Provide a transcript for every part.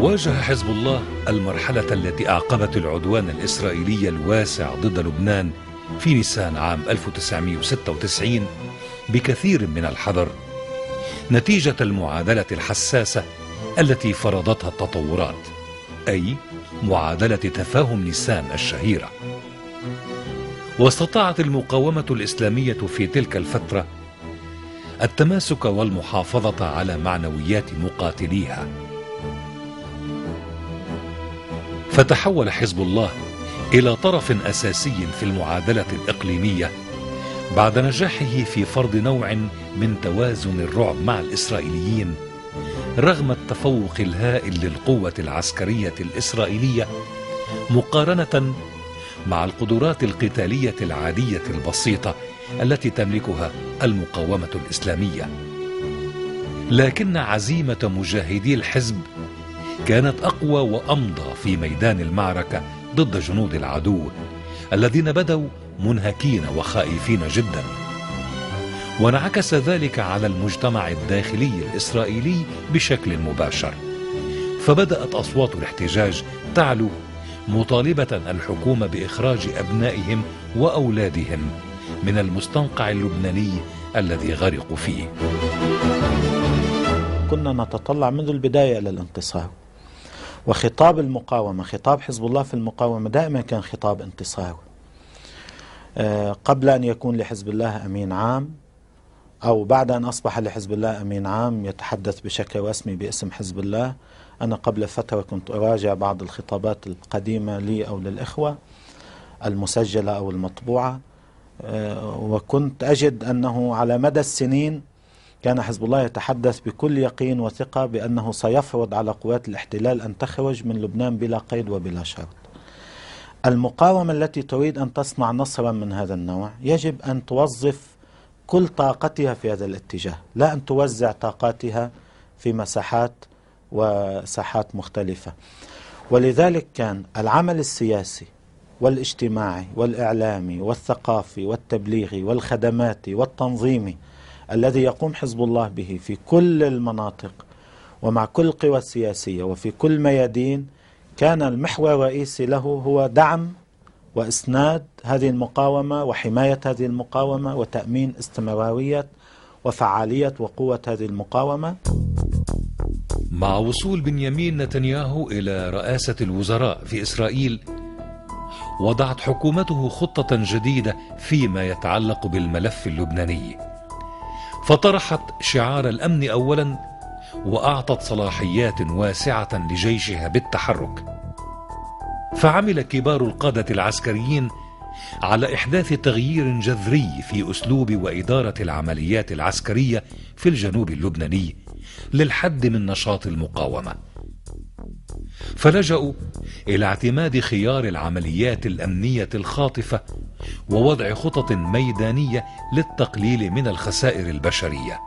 واجه حزب الله المرحلة التي أعقبت العدوان الإسرائيلي الواسع ضد لبنان في نيسان عام 1996 بكثير من الحذر، نتيجة المعادلة الحساسة التي فرضتها التطورات، أي معادلة تفاهم نيسان الشهيرة. واستطاعت المقاومة الإسلامية في تلك الفترة التماسك والمحافظة على معنويات مقاتليها. فتحول حزب الله إلى طرف أساسي في المعادلة الإقليمية بعد نجاحه في فرض نوع من توازن الرعب مع الإسرائيليين، رغم التفوق الهائل للقوة العسكرية الإسرائيلية مقارنة مع القدرات القتالية العادية البسيطة التي تملكها المقاومة الإسلامية. لكن عزيمة مجاهدي الحزب كانت أقوى وأمضى في ميدان المعركة ضد جنود العدو الذين بدوا منهكين وخائفين جدا، وانعكس ذلك على المجتمع الداخلي الإسرائيلي بشكل مباشر. فبدأت أصوات الاحتجاج تعلو مطالبة الحكومة بإخراج أبنائهم وأولادهم من المستنقع اللبناني الذي غرقوا فيه. كنا نتطلع منذ البداية إلى الانتصار، وخطاب المقاومة، خطاب حزب الله في المقاومة دائما كان خطاب انتصار. قبل أن يكون لحزب الله أمين عام، أو بعد أن أصبح لحزب الله أمين عام يتحدث بشكل رسمي باسم حزب الله، أنا قبل فترة كنت أراجع بعض الخطابات القديمة لي أو للإخوة المسجلة أو المطبوعة، وكنت أجد أنه على مدى السنين كان حزب الله يتحدث بكل يقين وثقة بأنه سيفرض على قوات الاحتلال أن تخرج من لبنان بلا قيد وبلا شرط. المقاومة التي تريد أن تصنع نصرا من هذا النوع يجب أن توظف كل طاقتها في هذا الاتجاه، لا أن توزع طاقاتها في مساحات وساحات مختلفة. ولذلك كان العمل السياسي والاجتماعي والإعلامي والثقافي والتبليغي والخدماتي والتنظيمي الذي يقوم حزب الله به في كل المناطق ومع كل القوى السياسية وفي كل ميادين، كان المحور الرئيسي له هو دعم وإسناد هذه المقاومة وحماية هذه المقاومة وتأمين استمرارية وفعالية وقوة هذه المقاومة. مع وصول بنيامين نتنياهو إلى رئاسة الوزراء في إسرائيل، وضعت حكومته خطة جديدة فيما يتعلق بالملف اللبناني، فطرحت شعار الأمن أولا، وأعطت صلاحيات واسعة لجيشها بالتحرك. فعمل كبار القادة العسكريين على إحداث تغيير جذري في أسلوب وإدارة العمليات العسكرية في الجنوب اللبناني للحد من نشاط المقاومة، فلجأوا إلى اعتماد خيار العمليات الأمنية الخاطفة ووضع خطط ميدانية للتقليل من الخسائر البشرية.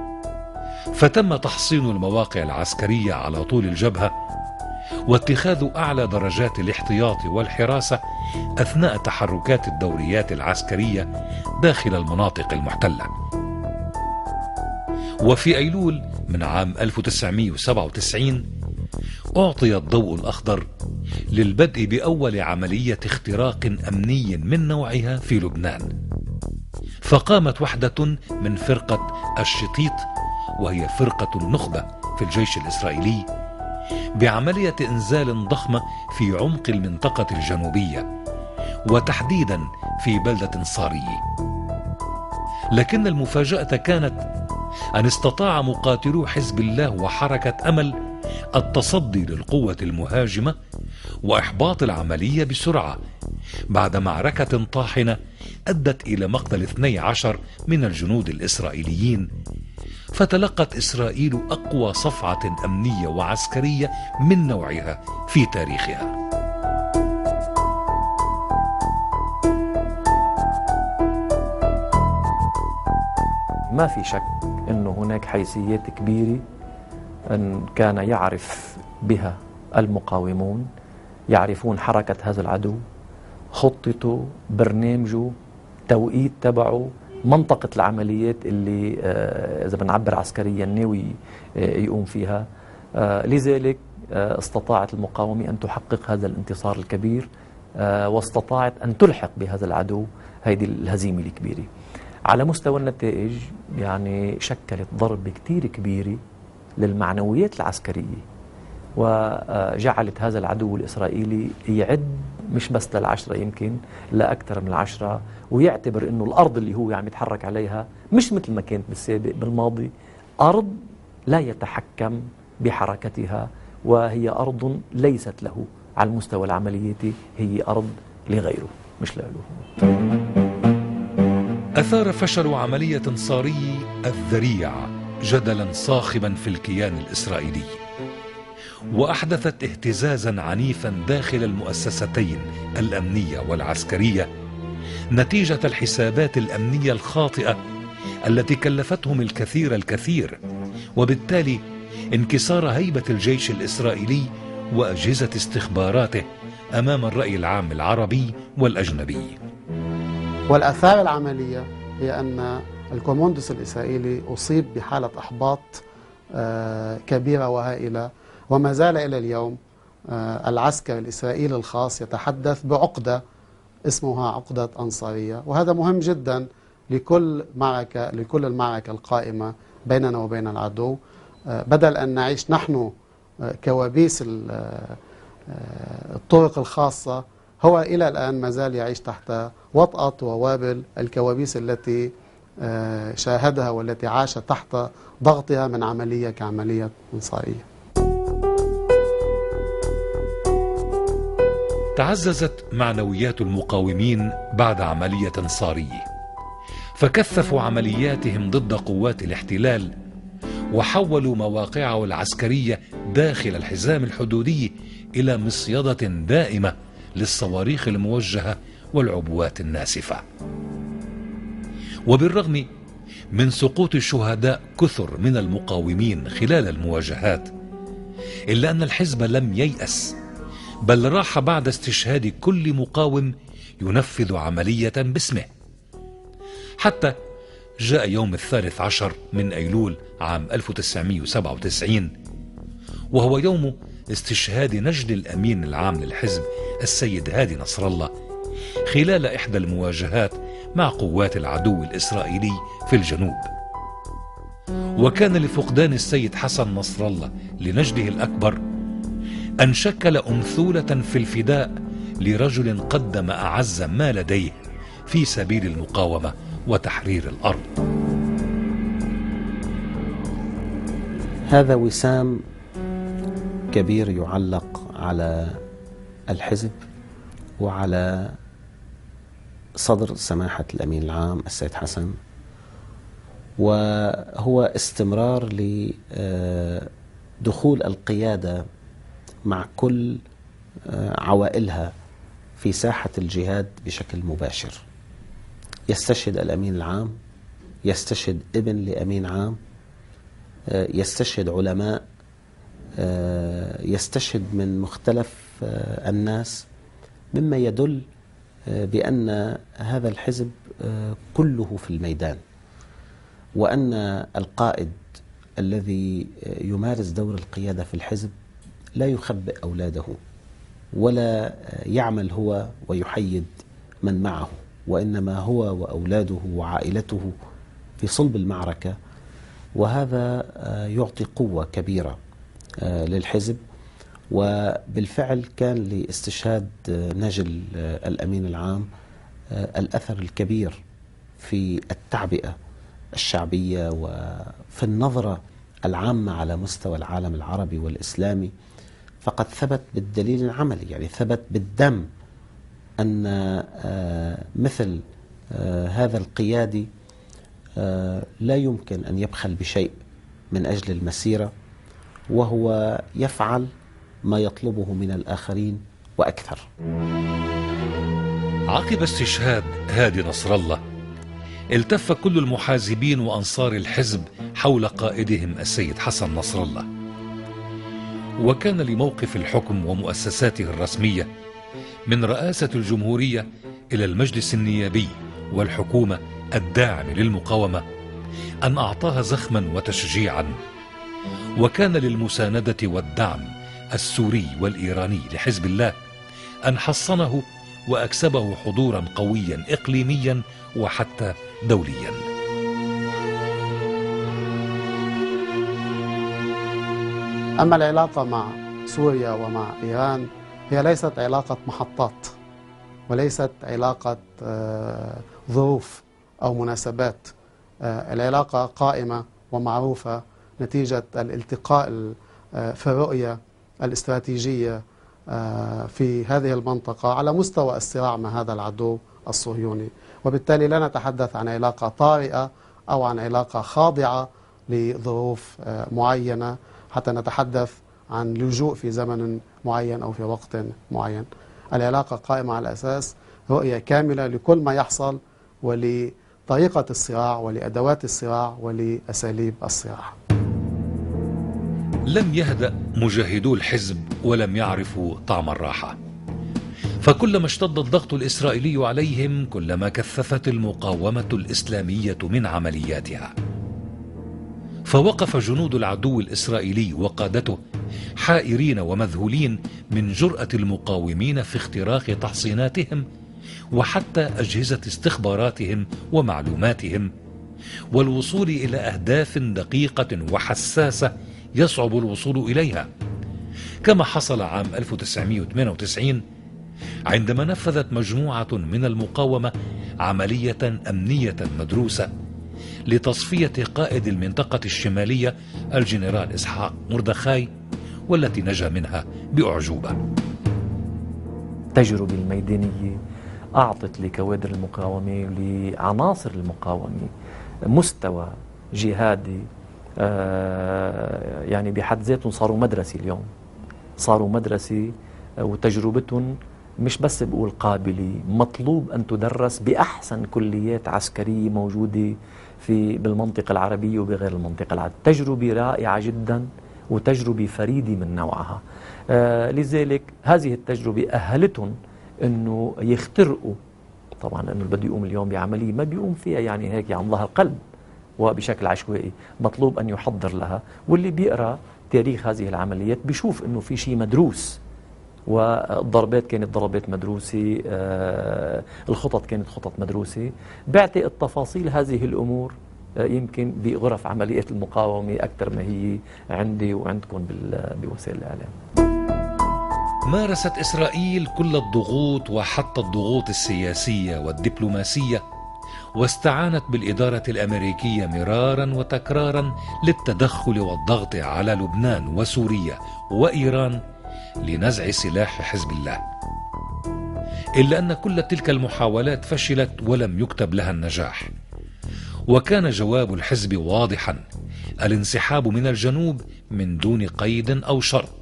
فتم تحصين المواقع العسكرية على طول الجبهة، واتخاذ أعلى درجات الاحتياط والحراسة أثناء تحركات الدوريات العسكرية داخل المناطق المحتلة. وفي أيلول من عام 1997 أعطي الضوء الأخضر للبدء بأول عملية اختراق أمني من نوعها في لبنان. فقامت وحدة من فرقة الشطيط، وهي فرقة النخبة في الجيش الإسرائيلي، بعملية إنزال ضخمة في عمق المنطقة الجنوبية، وتحديدا في بلدة صاري. لكن المفاجأة كانت أن استطاع مقاتلو حزب الله وحركة أمل التصدي للقوة المهاجمة وإحباط العملية بسرعة بعد معركة طاحنة أدت إلى مقتل 12 من الجنود الإسرائيليين. فتلقت إسرائيل أقوى صفعة أمنية وعسكرية من نوعها في تاريخها. ما في شك أنه هناك حيثيات كبيرة أن كان يعرف بها المقاومون، يعرفون حركة هذا العدو، خطته، برنامجه، توقيت تبعه، منطقة العمليات اللي إذا بنعبر عسكريا ناوي يقوم فيها. لذلك استطاعت المقاومة أن تحقق هذا الانتصار الكبير، واستطاعت أن تلحق بهذا العدو هذه الهزيمة الكبيرة. على مستوى النتائج يعني شكلت ضربة كتير كبيرة للمعنويات العسكرية، وجعلت هذا العدو الإسرائيلي يعد مش بس لل10 يمكن لأكثر من 10، ويعتبر أنه الأرض اللي هو عم يتحرك عليها مش مثل ما كانت بالسابق بالماضي، أرض لا يتحكم بحركتها، وهي أرض ليست له على المستوى العملياتي، هي أرض لغيره مش له. أثار فشل عملية صاري الذريع جدلا صاخبا في الكيان الإسرائيلي، وأحدثت اهتزازا عنيفا داخل المؤسستين الأمنية والعسكرية نتيجة الحسابات الأمنية الخاطئة التي كلفتهم الكثير، وبالتالي انكسار هيبة الجيش الإسرائيلي وأجهزة استخباراته أمام الرأي العام العربي والأجنبي. والآثار العملية هي أن الكوموندوس الإسرائيلي أصيب بحالة إحباط كبيرة وهائلة، وما زال إلى اليوم العسكر الإسرائيلي الخاص يتحدث بعقدة اسمها عقدة أنصارية، وهذا مهم جدا لكل المعركة القائمة بيننا وبين العدو. بدل أن نعيش نحن كوابيس الطرق الخاصة، هو إلى الآن ما زال يعيش تحت وطأة ووابل الكوابيس التي شاهدها والتي عاش تحت ضغطها من عملية كعملية أنصارية. تعززت معنويات المقاومين بعد عملية صارية، فكثفوا عملياتهم ضد قوات الاحتلال، وحولوا مواقعه العسكرية داخل الحزام الحدودي إلى مصيدة دائمة للصواريخ الموجهة والعبوات الناسفة. وبالرغم من سقوط شهداء كثر من المقاومين خلال المواجهات، إلا أن الحزب لم ييأس، بل راح بعد استشهاد كل مقاوم ينفذ عملية باسمه، حتى جاء يوم 13 من أيلول عام 1997، وهو يوم استشهاد نجل الأمين العام للحزب السيد هادي نصر الله خلال إحدى المواجهات مع قوات العدو الإسرائيلي في الجنوب. وكان لفقدان السيد حسن نصر الله لنجله الأكبر أن شكل أمثولة في الفداء لرجل قدم أعز ما لديه في سبيل المقاومة وتحرير الأرض. هذا وسام كبير يعلق على الحزب وعلى صدر سماحة الأمين العام السيد حسن، وهو استمرار لدخول القيادة مع كل عوائلها في ساحة الجهاد بشكل مباشر. يستشهد الأمين العام، يستشهد ابن لأمين عام، يستشهد علماء، يستشهد من مختلف الناس، مما يدل بأن هذا الحزب كله في الميدان، وأن القائد الذي يمارس دور القيادة في الحزب لا يخبئ أولاده ولا يعمل هو ويحيد من معه، وإنما هو وأولاده وعائلته في صلب المعركة، وهذا يعطي قوة كبيرة للحزب. وبالفعل كان لاستشهاد نجل الأمين العام الأثر الكبير في التعبئة الشعبية وفي النظرة العامة على مستوى العالم العربي والإسلامي، فقد ثبت بالدليل العملي، يعني ثبت بالدم أن مثل هذا القيادي لا يمكن أن يبخل بشيء من أجل المسيرة، وهو يفعل ما يطلبه من الآخرين وأكثر. عقب استشهاد هادي نصر الله التف كل المحازبين وأنصار الحزب حول قائدهم السيد حسن نصر الله، وكان لموقف الحكم ومؤسساته الرسمية من رئاسة الجمهورية إلى المجلس النيابي والحكومة الداعم للمقاومة أن أعطاها زخما وتشجيعا، وكان للمساندة والدعم السوري والإيراني لحزب الله أن حصنه وأكسبه حضورا قويا إقليميا وحتى دوليا. أما العلاقة مع سوريا ومع إيران هي ليست علاقة محطات، وليست علاقة ظروف أو مناسبات. العلاقة قائمة ومعروفة نتيجة الالتقاء في الرؤية الاستراتيجية في هذه المنطقة على مستوى الصراع مع هذا العدو الصهيوني، وبالتالي لا نتحدث عن علاقة طارئة أو عن علاقة خاضعة لظروف معينة حتى نتحدث عن لجوء في زمن معين أو في وقت معين. العلاقة قائمة على أساس رؤية كاملة لكل ما يحصل ولطريقة الصراع ولأدوات الصراع ولأساليب الصراع. لم يهدأ مجاهدو الحزب ولم يعرفوا طعم الراحة، فكلما اشتد الضغط الإسرائيلي عليهم كلما كثفت المقاومة الإسلامية من عملياتها. فوقف جنود العدو الإسرائيلي وقادته حائرين ومذهولين من جرأة المقاومين في اختراق تحصيناتهم وحتى أجهزة استخباراتهم ومعلوماتهم، والوصول إلى أهداف دقيقة وحساسة يصعب الوصول إليها، كما حصل عام 1998 عندما نفذت مجموعة من المقاومة عملية أمنية مدروسة لتصفية قائد المنطقة الشمالية الجنرال إسحاق مردخاي، والتي نجا منها بأعجوبة. التجربة الميدانية أعطت لكوادر المقاومة ولعناصر المقاومة مستوى جهادي يعني بحد ذاتهم صاروا مدرسة اليوم، صاروا مدرسة، وتجربتهم مش بس بقول قابلة، مطلوب أن تدرس بأحسن كليات عسكرية موجودة بالمنطقة العربية وبغير المنطقة العربية. تجربة رائعة جدا وتجربة فريدة من نوعها. لذلك هذه التجربة أهلتهم أنه يخترقوا، طبعا أنه بده يقوم اليوم بعملية ما بيقوم فيها يعني هيك عن ظهر قلب وبشكل عشوائي، مطلوب أن يحضر لها، واللي بيقرأ تاريخ هذه العمليات بيشوف أنه في شيء مدروس، والضربات كانت ضربات مدروسة، الخطط كانت خطط مدروسة. بعتقد تفاصيل هذه الأمور يمكن بغرف عمليات المقاومة أكثر ما هي عندي وعندكم بوسائل الإعلام. مارست إسرائيل كل الضغوط وحتى الضغوط السياسية والدبلوماسية، واستعانت بالإدارة الأمريكية مرارا وتكرارا للتدخل والضغط على لبنان وسوريا وإيران لنزع سلاح حزب الله، إلا أن كل تلك المحاولات فشلت ولم يكتب لها النجاح، وكان جواب الحزب واضحا: الانسحاب من الجنوب من دون قيد أو شرط.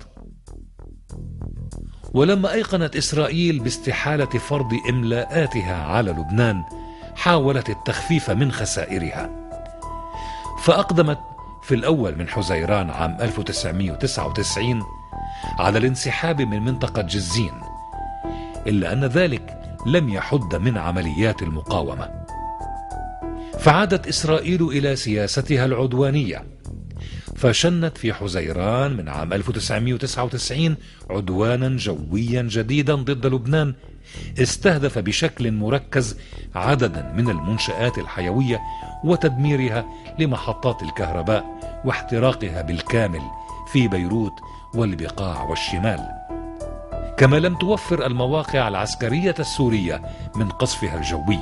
ولما أيقنت إسرائيل باستحالة فرض إملاءاتها على لبنان حاولت التخفيف من خسائرها، فأقدمت في الأول من حزيران عام 1999 على الانسحاب من منطقة جزين، إلا أن ذلك لم يحد من عمليات المقاومة، فعادت إسرائيل إلى سياستها العدوانية، فشنت في حزيران من عام 1999 عدوانا جويا جديدا ضد لبنان استهدف بشكل مركز عددا من المنشآت الحيوية وتدميرها لمحطات الكهرباء واحتراقها بالكامل في بيروت والبقاع والشمال، كما لم توفر المواقع العسكرية السورية من قصفها الجوي.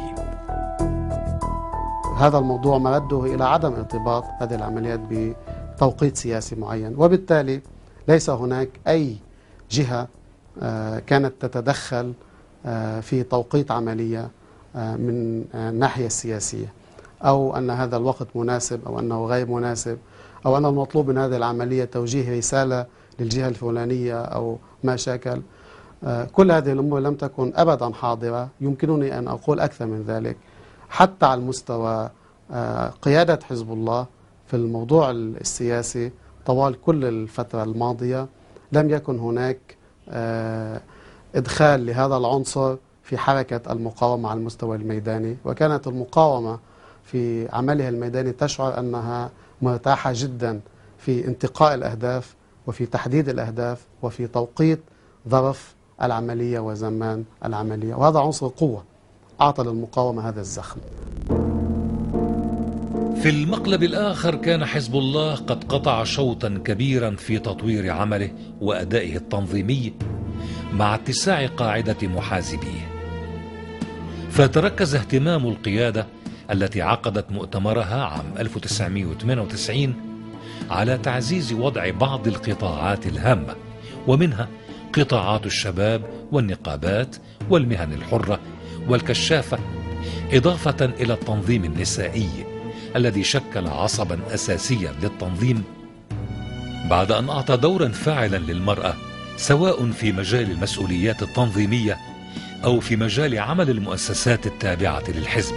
هذا الموضوع مرده إلى عدم ارتباط هذه العمليات بتوقيت سياسي معين، وبالتالي ليس هناك أي جهة كانت تتدخل في توقيت عملية من الناحية السياسية، أو أن هذا الوقت مناسب أو أنه غير مناسب، أو أن المطلوب من هذه العملية توجيه رسالة للجهة الفلانية أو ما شاكل. كل هذه الأمور لم تكن أبدا حاضرة. يمكنني أن أقول أكثر من ذلك، حتى على المستوى قيادة حزب الله في الموضوع السياسي طوال كل الفترة الماضية لم يكن هناك إدخال لهذا العنصر في حركة المقاومة على المستوى الميداني، وكانت المقاومة في عملها الميداني تشعر أنها مرتاحة جدا في انتقاء الأهداف وفي تحديد الأهداف وفي توقيت ظرف العملية وزمان العملية، وهذا عنصر قوة أعطى للمقاومة هذا الزخم. في المقلب الآخر كان حزب الله قد قطع شوطا كبيرا في تطوير عمله وأدائه التنظيمي مع اتساع قاعدة محاسبيه، فتركز اهتمام القيادة التي عقدت مؤتمرها عام 1998 على تعزيز وضع بعض القطاعات الهامة، ومنها قطاعات الشباب والنقابات والمهن الحرة والكشافة، إضافة إلى التنظيم النسائي الذي شكل عصبا أساسيا للتنظيم، بعد أن أعطى دورا فاعلا للمرأة سواء في مجال المسؤوليات التنظيمية أو في مجال عمل المؤسسات التابعة للحزب.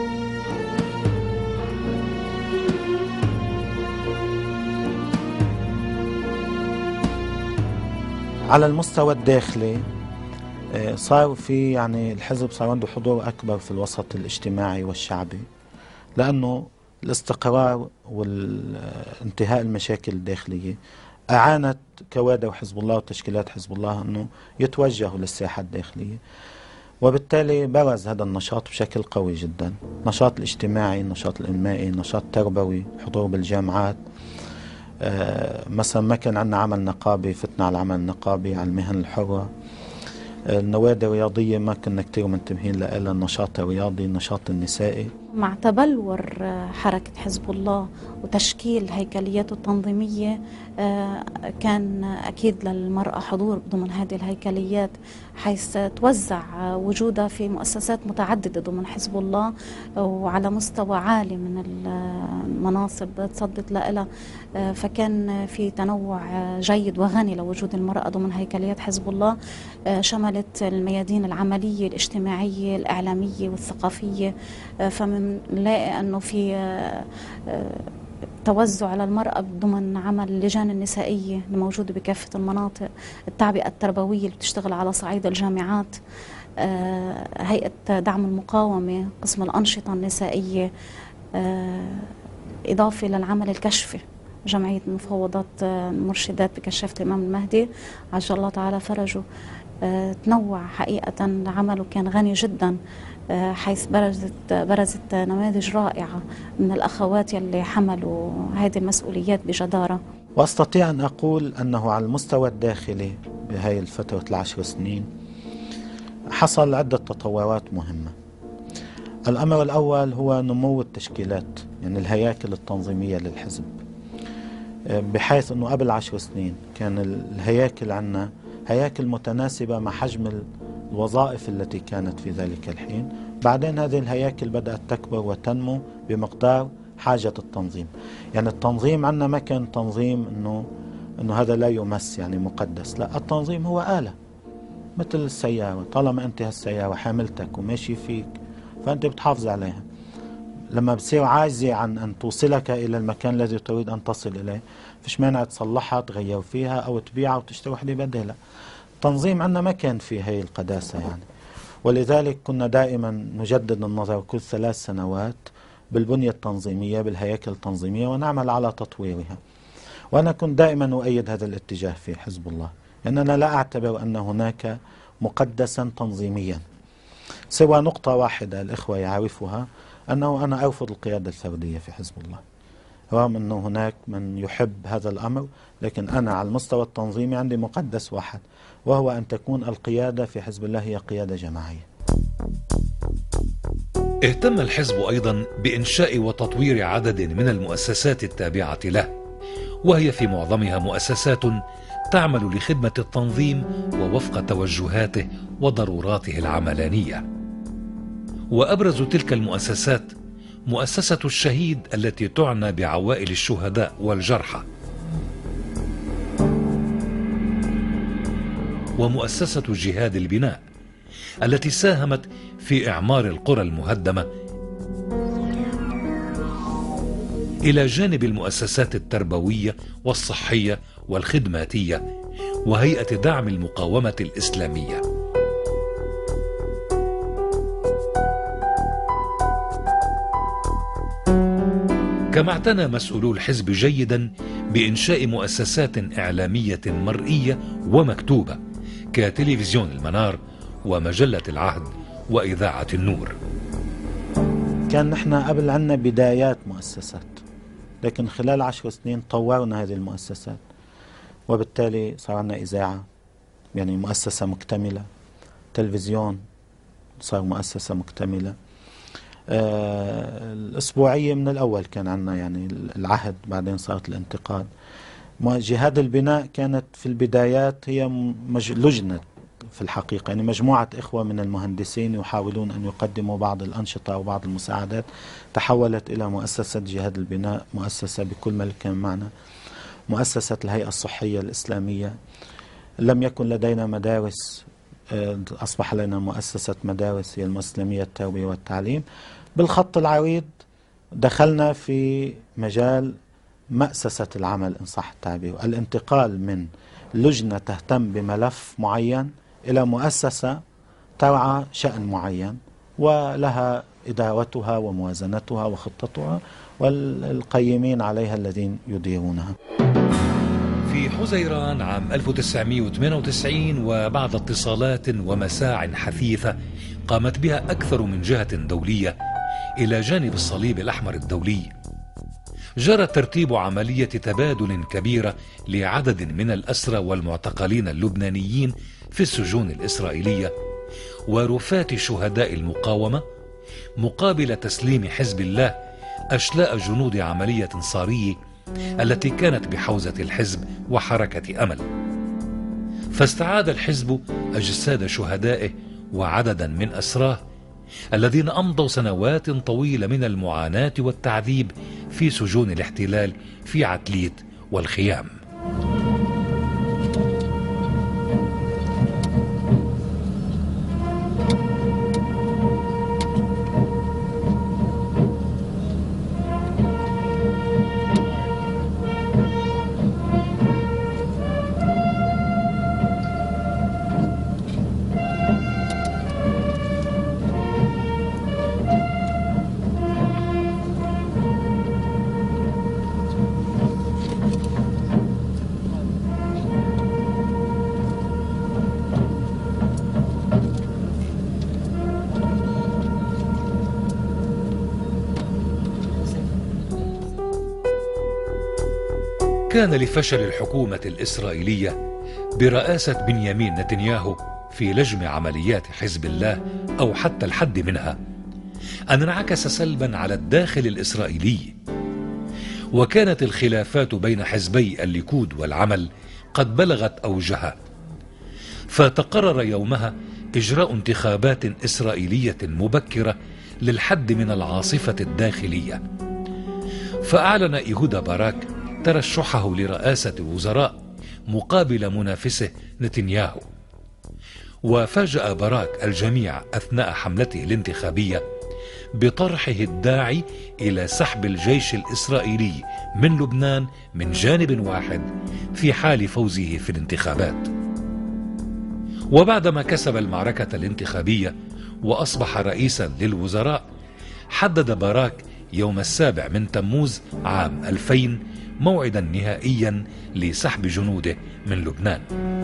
على المستوى الداخلي صار في يعني الحزب صار عنده حضور أكبر في الوسط الاجتماعي والشعبي، لأنه الاستقرار والانتهاء المشاكل الداخلية أعانت كوادر حزب الله وتشكيلات حزب الله أنه يتوجهوا للساحة الداخلية، وبالتالي برز هذا النشاط بشكل قوي جدا، النشاط الاجتماعي، النشاط الإنمائي، النشاط التربوي، حضور بالجامعات. مثلا ما كان عندنا عمل نقابي، فتنا على العمل النقابي، على المهن الحرة. النوادي الرياضية ما كنا كتير منتبهين لها، النشاط الرياضي، النشاط النسائي. مع تبلور حركة حزب الله وتشكيل هيكلياته التنظيمية كان أكيد للمرأة حضور ضمن هذه الهيكليات، حيث توزع وجودها في مؤسسات متعددة ضمن حزب الله وعلى مستوى عالي من المناصب تصدت لها، فكان في تنوع جيد وغني لوجود المرأة ضمن هيكليات حزب الله، شملت الميادين العملية الاجتماعية الإعلامية والثقافية. فمن نلاقي أنه في توزع على المرأة ضمن عمل اللجان النسائية الموجودة بكافة المناطق، التعبئة التربوية اللي بتشتغل على صعيد الجامعات، هيئة دعم المقاومة، قسم الأنشطة النسائية، إضافة للعمل الكشفي، جمعية مفوضات المرشدات بكشافة الإمام المهدي عجل الله تعالى فرجه. تنوع حقيقة عمله كان غني جدا، حيث برزت نماذج رائعة من الأخوات يلي حملوا هذه المسؤوليات بجدارة. وأستطيع أن أقول أنه على المستوى الداخلي بهاي الفترة 10 سنين حصل عدة تطورات مهمة. الأمر الأول هو نمو التشكيلات، يعني الهياكل التنظيمية للحزب، بحيث أنه قبل 10 سنين كان الهياكل عندنا هياكل متناسبة مع حجم الوظائف التي كانت في ذلك الحين. بعدين هذه الهياكل بدأت تكبر وتنمو بمقدار حاجة التنظيم. يعني التنظيم عندنا ما كان تنظيم إنه هذا لا يمس يعني مقدس، لا، التنظيم هو آلة مثل السيارة، طالما أنت هالسيارة حاملتك وماشي فيك فأنت بتحافظ عليها. لما بتصير عاجزة عن أن توصلك إلى المكان الذي تريد أن تصل إليه فيش مانع تصلحها، تغير فيها أو تبيعها وتشتري وحدة بديلها. التنظيم عندنا ما كان فيه هي القداسة يعني، ولذلك كنا دائما نجدد النظر كل 3 سنوات بالبنية التنظيمية، بالهياكل التنظيمية، ونعمل على تطويرها. وأنا كنت دائما أؤيد هذا الاتجاه في حزب الله، لأننا لا أعتبر أن هناك مقدسا تنظيميا، سوى نقطة واحدة الإخوة يعرفها، أنه أنا أرفض القيادة الفردية في حزب الله، رغم أنه هناك من يحب هذا الأمر، لكن أنا على المستوى التنظيمي عندي مقدس واحد، وهو أن تكون القيادة في حزب الله هي قيادة جماعية. اهتم الحزب أيضا بإنشاء وتطوير عدد من المؤسسات التابعة له، وهي في معظمها مؤسسات تعمل لخدمة التنظيم ووفق توجهاته وضروراته العملانية. وأبرز تلك المؤسسات مؤسسة الشهيد التي تعنى بعوائل الشهداء والجرحى، ومؤسسة جهاد البناء التي ساهمت في إعمار القرى المهدمة، إلى جانب المؤسسات التربوية والصحية والخدماتية وهيئة دعم المقاومة الإسلامية. كما اعتنى مسؤولو الحزب جيدا بإنشاء مؤسسات إعلامية مرئية ومكتوبة كتلفزيون المنار ومجلة العهد وإذاعة النور. كان نحن قبل عنا بدايات مؤسسات، لكن خلال 10 سنين طورنا هذه المؤسسات، وبالتالي صار عنا إذاعة يعني مؤسسة مكتملة، تلفزيون صار مؤسسة مكتملة، الأسبوعية من الأول كان عنا يعني العهد، بعدين صارت الانتقاد. جهاد البناء كانت في البدايات هي لجنة في الحقيقة، يعني مجموعة إخوة من المهندسين يحاولون أن يقدموا بعض الأنشطة وبعض المساعدات، تحولت إلى مؤسسة جهاد البناء، مؤسسة بكل ما كان معنى، مؤسسة الهيئة الصحية الإسلامية. لم يكن لدينا مدارس، أصبح لنا مؤسسة مدارس هي المسلمية التربية والتعليم. بالخط العريض دخلنا في مجال مأسسة العمل إن صح التعبير، الانتقال من لجنة تهتم بملف معين إلى مؤسسة ترعى شأن معين ولها إدارتها وموازنتها وخطتها والقيمين عليها الذين يديرونها. في حزيران عام 1998 وبعد اتصالات ومساع حثيثة قامت بها أكثر من جهة دولية إلى جانب الصليب الأحمر الدولي، جرى ترتيب عملية تبادل كبيرة لعدد من الأسرى والمعتقلين اللبنانيين في السجون الإسرائيلية ورفات شهداء المقاومة، مقابل تسليم حزب الله أشلاء جنود عملية صارية التي كانت بحوزة الحزب وحركة أمل. فاستعاد الحزب أجساد شهدائه وعددا من أسراه الذين أمضوا سنوات طويلة من المعاناة والتعذيب في سجون الاحتلال في عتليت والخيام. كان لفشل الحكومة الإسرائيلية برئاسة بنيامين نتنياهو في لجم عمليات حزب الله أو حتى الحد منها أن انعكس سلبا على الداخل الإسرائيلي، وكانت الخلافات بين حزبي الليكود والعمل قد بلغت أوجها، فتقرر يومها إجراء انتخابات إسرائيلية مبكرة للحد من العاصفة الداخلية. فأعلن إيهودا باراك ترشحه لرئاسة الوزراء مقابل منافسه نتنياهو، وفاجأ باراك الجميع أثناء حملته الانتخابية بطرحه الداعي إلى سحب الجيش الإسرائيلي من لبنان من جانب واحد في حال فوزه في الانتخابات. وبعدما كسب المعركة الانتخابية وأصبح رئيسا للوزراء، حدد باراك يوم 7 من تموز عام 2000 موعدا نهائيا لسحب جنوده من لبنان.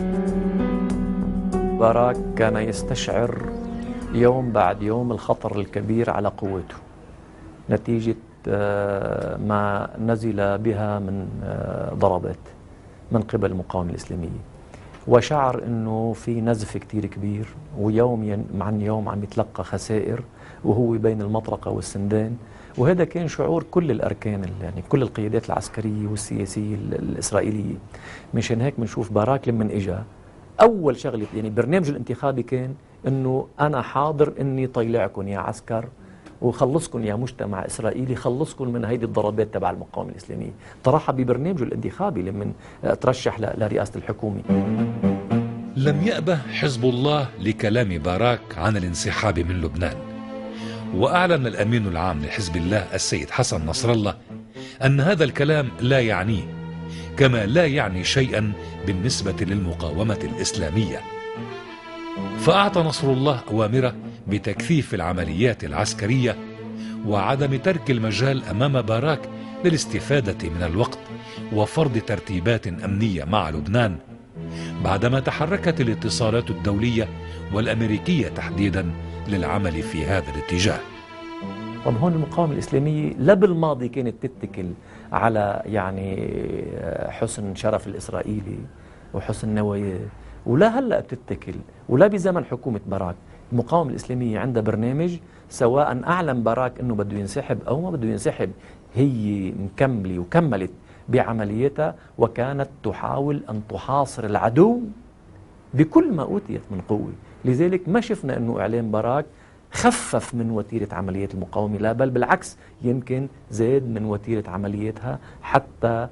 باراك كان يستشعر يوم بعد يوم الخطر الكبير على قوته نتيجة ما نزل بها من ضربات من قبل المقاومة الإسلامية، وشعر أنه في نزف كتير كبير، ويوم عن يوم عم يتلقى خسائر وهو بين المطرقة والسندان. وهذا كان شعور كل الأركان، يعني كل القيادات العسكرية والسياسية الإسرائيلية. مشان هيك بنشوف باراك لما إجا أول شغلة يعني برنامجه الانتخابي كان أنه أنا حاضر أني طيلعكم يا عسكر وخلصكم يا مجتمع إسرائيلي، خلصكم من هيدي الضربات تبع المقاومة الإسلامية. طرحها ببرنامجه الانتخابي لما ترشح لرئاسة الحكومة. لم يأبه حزب الله لكلام باراك عن الانسحاب من لبنان، وأعلن الأمين العام لحزب الله السيد حسن نصر الله أن هذا الكلام لا يعنيه، كما لا يعني شيئا بالنسبة للمقاومة الإسلامية. فأعطى نصر الله أوامره بتكثيف العمليات العسكرية وعدم ترك المجال أمام باراك للاستفادة من الوقت وفرض ترتيبات أمنية مع لبنان، بعدما تحركت الاتصالات الدولية والأمريكية تحديدا للعمل في هذا الاتجاه. طب هون المقاومة الإسلامية لا بالماضي كانت تتكل على حسن شرف الإسرائيلي وحسن نواياه، ولا هلأ بتتكل، ولا بزمن حكومة باراك. المقاومة الإسلامية عندها برنامج، سواء أعلن باراك أنه بده ينسحب أو ما بده ينسحب، هي مكملة وكملت بعمليتها، وكانت تحاول أن تحاصر العدو بكل ما أوتيت من قوة. لذلك ما شفنا أنه إعلان باراك خفف من وتيرة عمليات المقاومة، لا بل بالعكس، يمكن زاد من وتيرة عملياتها حتى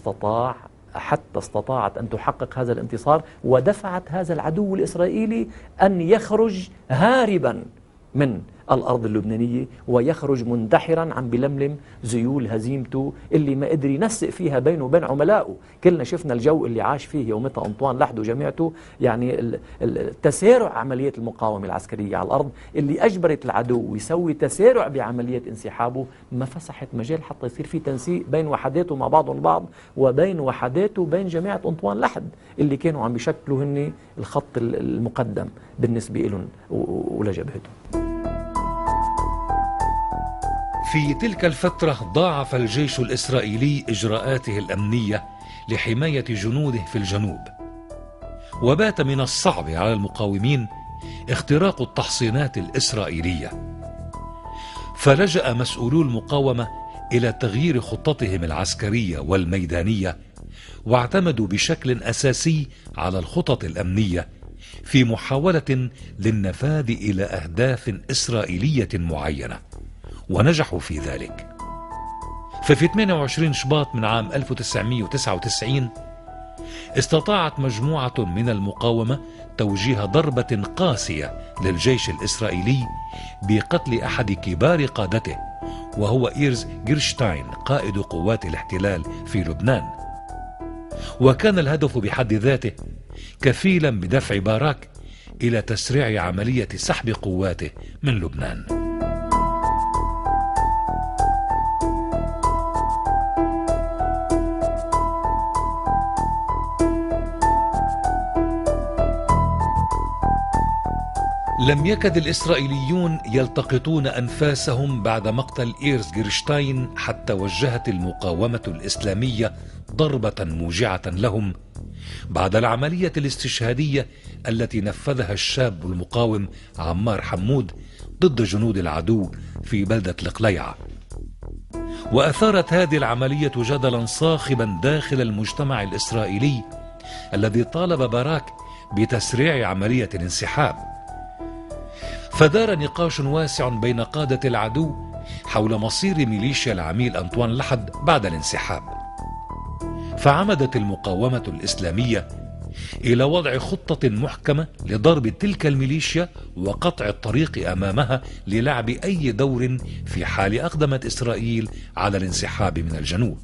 استطاعت أن تحقق هذا الانتصار، ودفعت هذا العدو الإسرائيلي أن يخرج هاربا من الأرض اللبنانية، ويخرج مندحرا عم بلملم ذيول هزيمته اللي ما قدر ينسق فيها بينه وبين عملائه. كلنا شفنا الجو اللي عاش فيه يومتها أنطوان لحد وجماعته، تسارع عملية المقاومة العسكرية على الأرض اللي أجبرت العدو يسوي تسارع بعملية انسحابه، ما فسحت مجال حتى يصير في تنسيق بين وحداته مع بعضهم البعض، وبين وحداته وبين جماعة أنطوان لحد اللي كانوا عم بيشكلوا هن الخط المقدم بالنسبة لهم ولجبهتهم. في تلك الفترة ضاعف الجيش الإسرائيلي إجراءاته الأمنية لحماية جنوده في الجنوب، وبات من الصعب على المقاومين اختراق التحصينات الإسرائيلية، فلجأ مسؤولو المقاومة إلى تغيير خطتهم العسكرية والميدانية، واعتمدوا بشكل أساسي على الخطط الأمنية في محاولة للنفاذ إلى أهداف إسرائيلية معينة، ونجحوا في ذلك. ففي 28 شباط من عام 1999 استطاعت مجموعة من المقاومة توجيه ضربة قاسية للجيش الإسرائيلي بقتل أحد كبار قادته، وهو إيرز جيرشتاين قائد قوات الاحتلال في لبنان. وكان الهدف بحد ذاته كفيلا بدفع باراك إلى تسريع عملية سحب قواته من لبنان. لم يكد الإسرائيليون يلتقطون أنفاسهم بعد مقتل إيرز جيرشتاين، حتى وجهت المقاومة الإسلامية ضربة موجعة لهم بعد العملية الاستشهادية التي نفذها الشاب المقاوم عمار حمود ضد جنود العدو في بلدة القليعة. وأثارت هذه العملية جدلا صاخبا داخل المجتمع الإسرائيلي الذي طالب باراك بتسريع عملية الانسحاب. فدار نقاش واسع بين قادة العدو حول مصير ميليشيا العميل أنطوان لحد بعد الانسحاب. فعمدت المقاومة الإسلامية إلى وضع خطة محكمة لضرب تلك الميليشيا وقطع الطريق أمامها للعب أي دور في حال أقدمت إسرائيل على الانسحاب من الجنوب.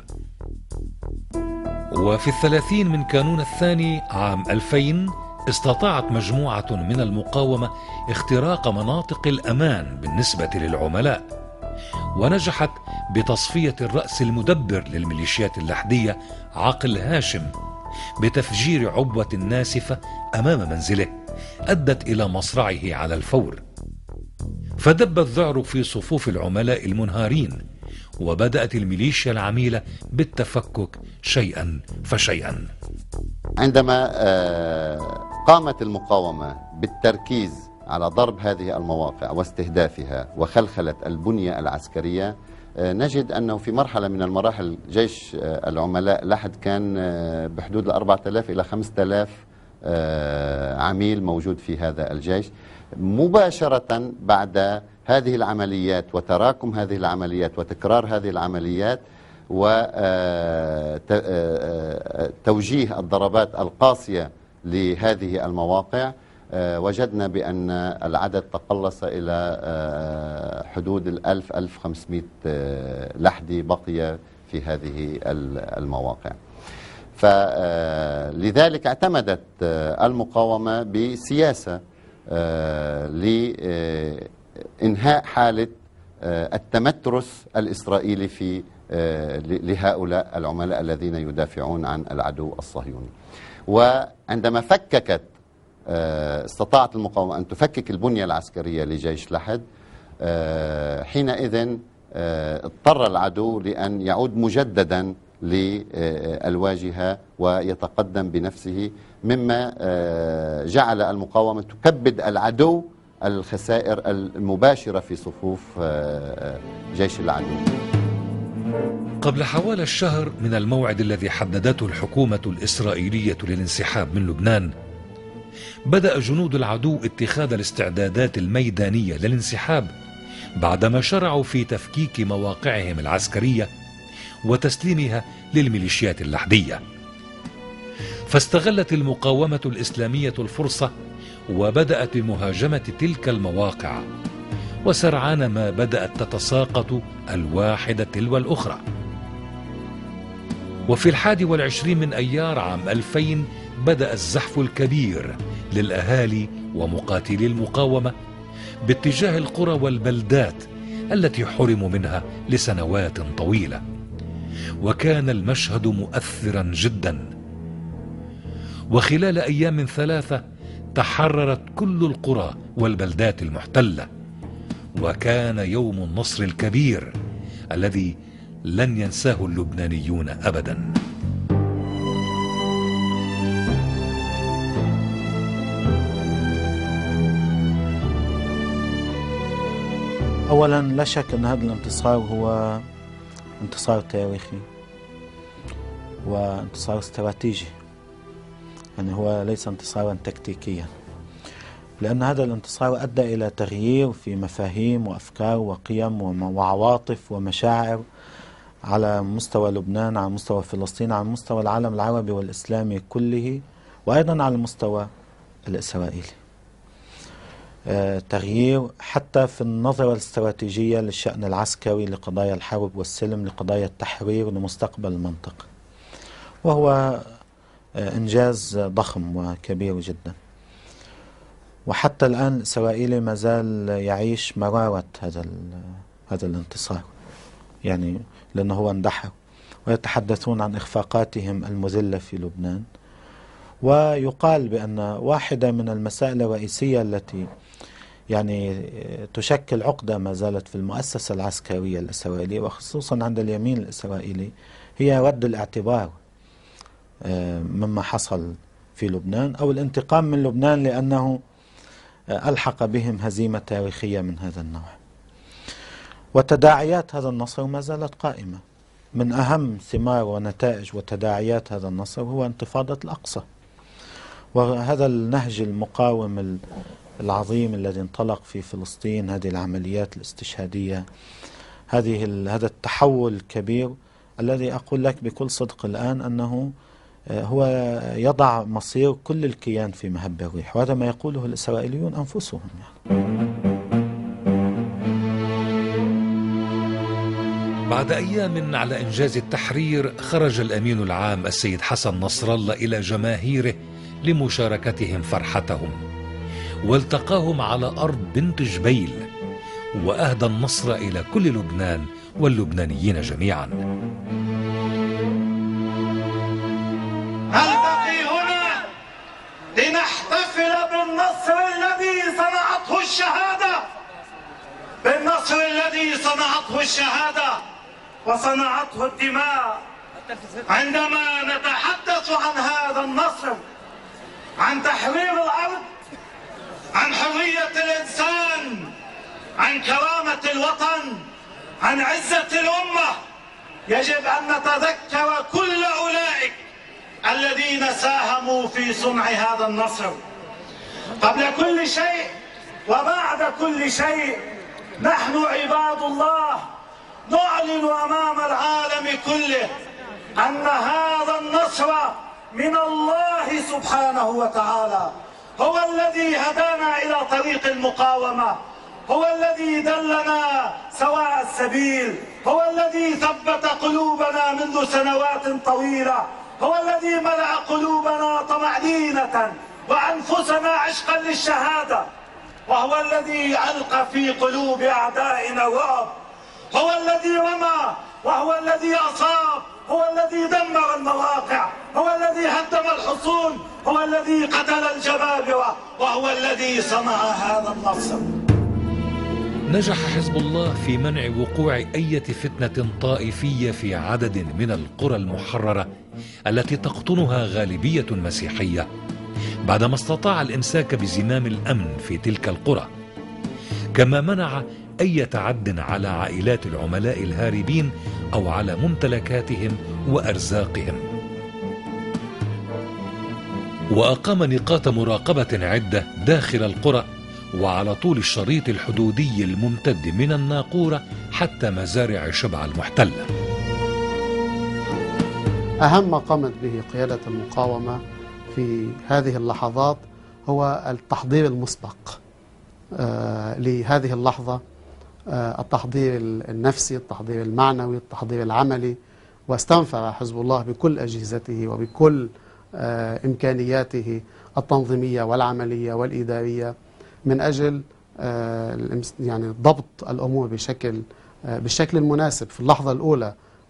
وفي 30 من كانون الثاني عام 2000 استطاعت مجموعة من المقاومة اختراق مناطق الأمان بالنسبة للعملاء، ونجحت بتصفية الرأس المدبر للميليشيات اللحدية عاقل هاشم بتفجير عبوة ناسفة أمام منزله أدت إلى مصرعه على الفور. فدب الذعر في صفوف العملاء المنهارين، وبدأت الميليشيا العميلة بالتفكك شيئا فشيئا. عندما قامت المقاومة بالتركيز على ضرب هذه المواقع واستهدافها وخلخلة البنية العسكرية، نجد أنه في مرحلة من المراحل جيش العملاء لحد كان بحدود 4000 إلى 5000 عميل موجود في هذا الجيش. مباشرة بعد هذه العمليات وتراكم هذه العمليات وتكرار هذه العمليات وتوجيه الضربات القاسية لهذه المواقع، وجدنا بأن العدد تقلص إلى حدود 1000-1500 لحدي بقي في هذه المواقع. فلذلك اعتمدت المقاومة بسياسة لإنهاء حالة التمترس الإسرائيلي في لهؤلاء العملاء الذين يدافعون عن العدو الصهيوني. وعندما فككت استطاعت المقاومة أن تفكك البنية العسكرية لجيش لحد، حينئذ اضطر العدو لأن يعود مجددا للواجهة ويتقدم بنفسه، مما جعل المقاومة تكبد العدو الخسائر المباشرة في صفوف جيش العدو. قبل حوالي الشهر من الموعد الذي حددته الحكومة الإسرائيلية للانسحاب من لبنان، بدأ جنود العدو اتخاذ الاستعدادات الميدانية للانسحاب بعدما شرعوا في تفكيك مواقعهم العسكرية وتسليمها للميليشيات اللحدية. فاستغلت المقاومة الإسلامية الفرصة وبدأت بمهاجمة تلك المواقع، وسرعان ما بدأت تتساقط الواحدة تلو الأخرى. وفي 21 من أيار عام 2000 بدأ الزحف الكبير للأهالي ومقاتلي المقاومة باتجاه القرى والبلدات التي حرموا منها لسنوات طويلة، وكان المشهد مؤثرا جدا. وخلال أيام 3 تحررت كل القرى والبلدات المحتلة، وكان يوم النصر الكبير الذي لن ينساه اللبنانيون أبدا. أولا لا شك أن هذا الانتصار هو انتصار تاريخي وانتصار استراتيجي، يعني هو ليس انتصارا تكتيكيا، لأن هذا الانتصار أدى إلى تغيير في مفاهيم وأفكار وقيم وعواطف ومشاعر على مستوى لبنان، على مستوى فلسطين، على مستوى العالم العربي والإسلامي كله، وأيضا على المستوى الإسرائيلي. تغيير حتى في النظرة الاستراتيجية للشأن العسكري، لقضايا الحرب والسلم، لقضايا التحرير لمستقبل المنطقة، وهو إنجاز ضخم وكبير جدا. وحتى الآن الإسرائيلي ما زال يعيش مرارة هذا الانتصار، يعني لأنه هو اندحر، ويتحدثون عن إخفاقاتهم المذلة في لبنان. ويقال بأن واحدة من المسائل الرئيسية التي يعني تشكل عقدة ما زالت في المؤسسة العسكرية الإسرائيلية وخصوصا عند اليمين الإسرائيلي هي رد الاعتبار مما حصل في لبنان، أو الانتقام من لبنان لأنه ألحق بهم هزيمة تاريخية من هذا النوع. وتداعيات هذا النصر ما زالت قائمة. من أهم ثمار ونتائج وتداعيات هذا النصر هو انتفاضة الأقصى، وهذا النهج المقاوم العظيم الذي انطلق في فلسطين، هذه العمليات الاستشهادية، هذا التحول الكبير الذي أقول لك بكل صدق الآن أنه هو يضع مصير كل الكيان في مهب الريح، وهذا ما يقوله الإسرائيليون أنفسهم يعني. بعد أيام على إنجاز التحرير، خرج الأمين العام السيد حسن نصر الله إلى جماهيره لمشاركتهم فرحتهم، والتقاهم على أرض بنت جبيل، وأهدى النصر إلى كل لبنان واللبنانيين جميعا. نلتقي هنا لنحتفل بالنصر الذي صنعته الشهادة، بالنصر الذي صنعته الشهادة وصنعته الدماء. عندما نتحدث عن هذا النصر، عن تحرير الأرض، عن حرية الإنسان، عن كرامة الوطن، عن عزة الأمة، يجب أن نتذكر كل أولئك الذين ساهموا في صنع هذا النصر. قبل كل شيء وبعد كل شيء، نحن عباد الله نعلن أمام العالم كله أن هذا النصر من الله سبحانه وتعالى، هو الذي هدانا إلى طريق المقاومة، هو الذي دلنا سواء السبيل، هو الذي ثبت قلوبنا منذ سنوات طويلة، هو الذي ملأ قلوبنا طمأنينة وأنفسنا عشقا للشهادة، وهو الذي ألقى في قلوب أعدائنا الرعب، هو الذي رمى وهو الذي أصاب، هو الذي دمر المواقع، هو الذي هدم الحصون، هو الذي قتل الجبابرة، وهو الذي صنع هذا النصر. نجح حزب الله في منع وقوع أي فتنة طائفية في عدد من القرى المحررة التي تقطنها غالبية مسيحية، بعدما استطاع الإمساك بزمام الأمن في تلك القرى، كما منع أي تعد على عائلات العملاء الهاربين أو على ممتلكاتهم وأرزاقهم. وأقام نقاط مراقبة عدة داخل القرى وعلى طول الشريط الحدودي الممتد من الناقورة حتى مزارع شبع المحتلة. أهم ما قامت به قيادة المقاومة في هذه اللحظات هو التحضير المسبق لهذه اللحظة، التحضير النفسي، التحضير المعنوي، التحضير العملي. واستنفر حزب الله بكل أجهزته وبكل إمكانياته التنظيمية والعملية والإدارية من أجل يعني ضبط الأمور بالشكل المناسب في اللحظة الأولى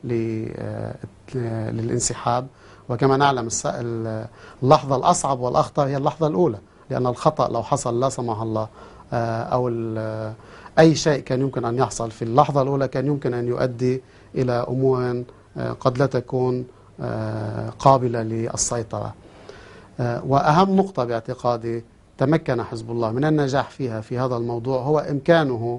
للانسحاب. وكما نعلم اللحظة الأصعب والأخطر هي اللحظة الأولى، لأن الخطأ لو حصل لا سمح الله أو أي شيء كان يمكن أن يحصل في اللحظة الأولى كان يمكن أن يؤدي إلى أمور قد لا تكون قابلة للسيطرة. وأهم نقطة باعتقادي تمكن حزب الله من النجاح فيها في هذا الموضوع هو إمكانه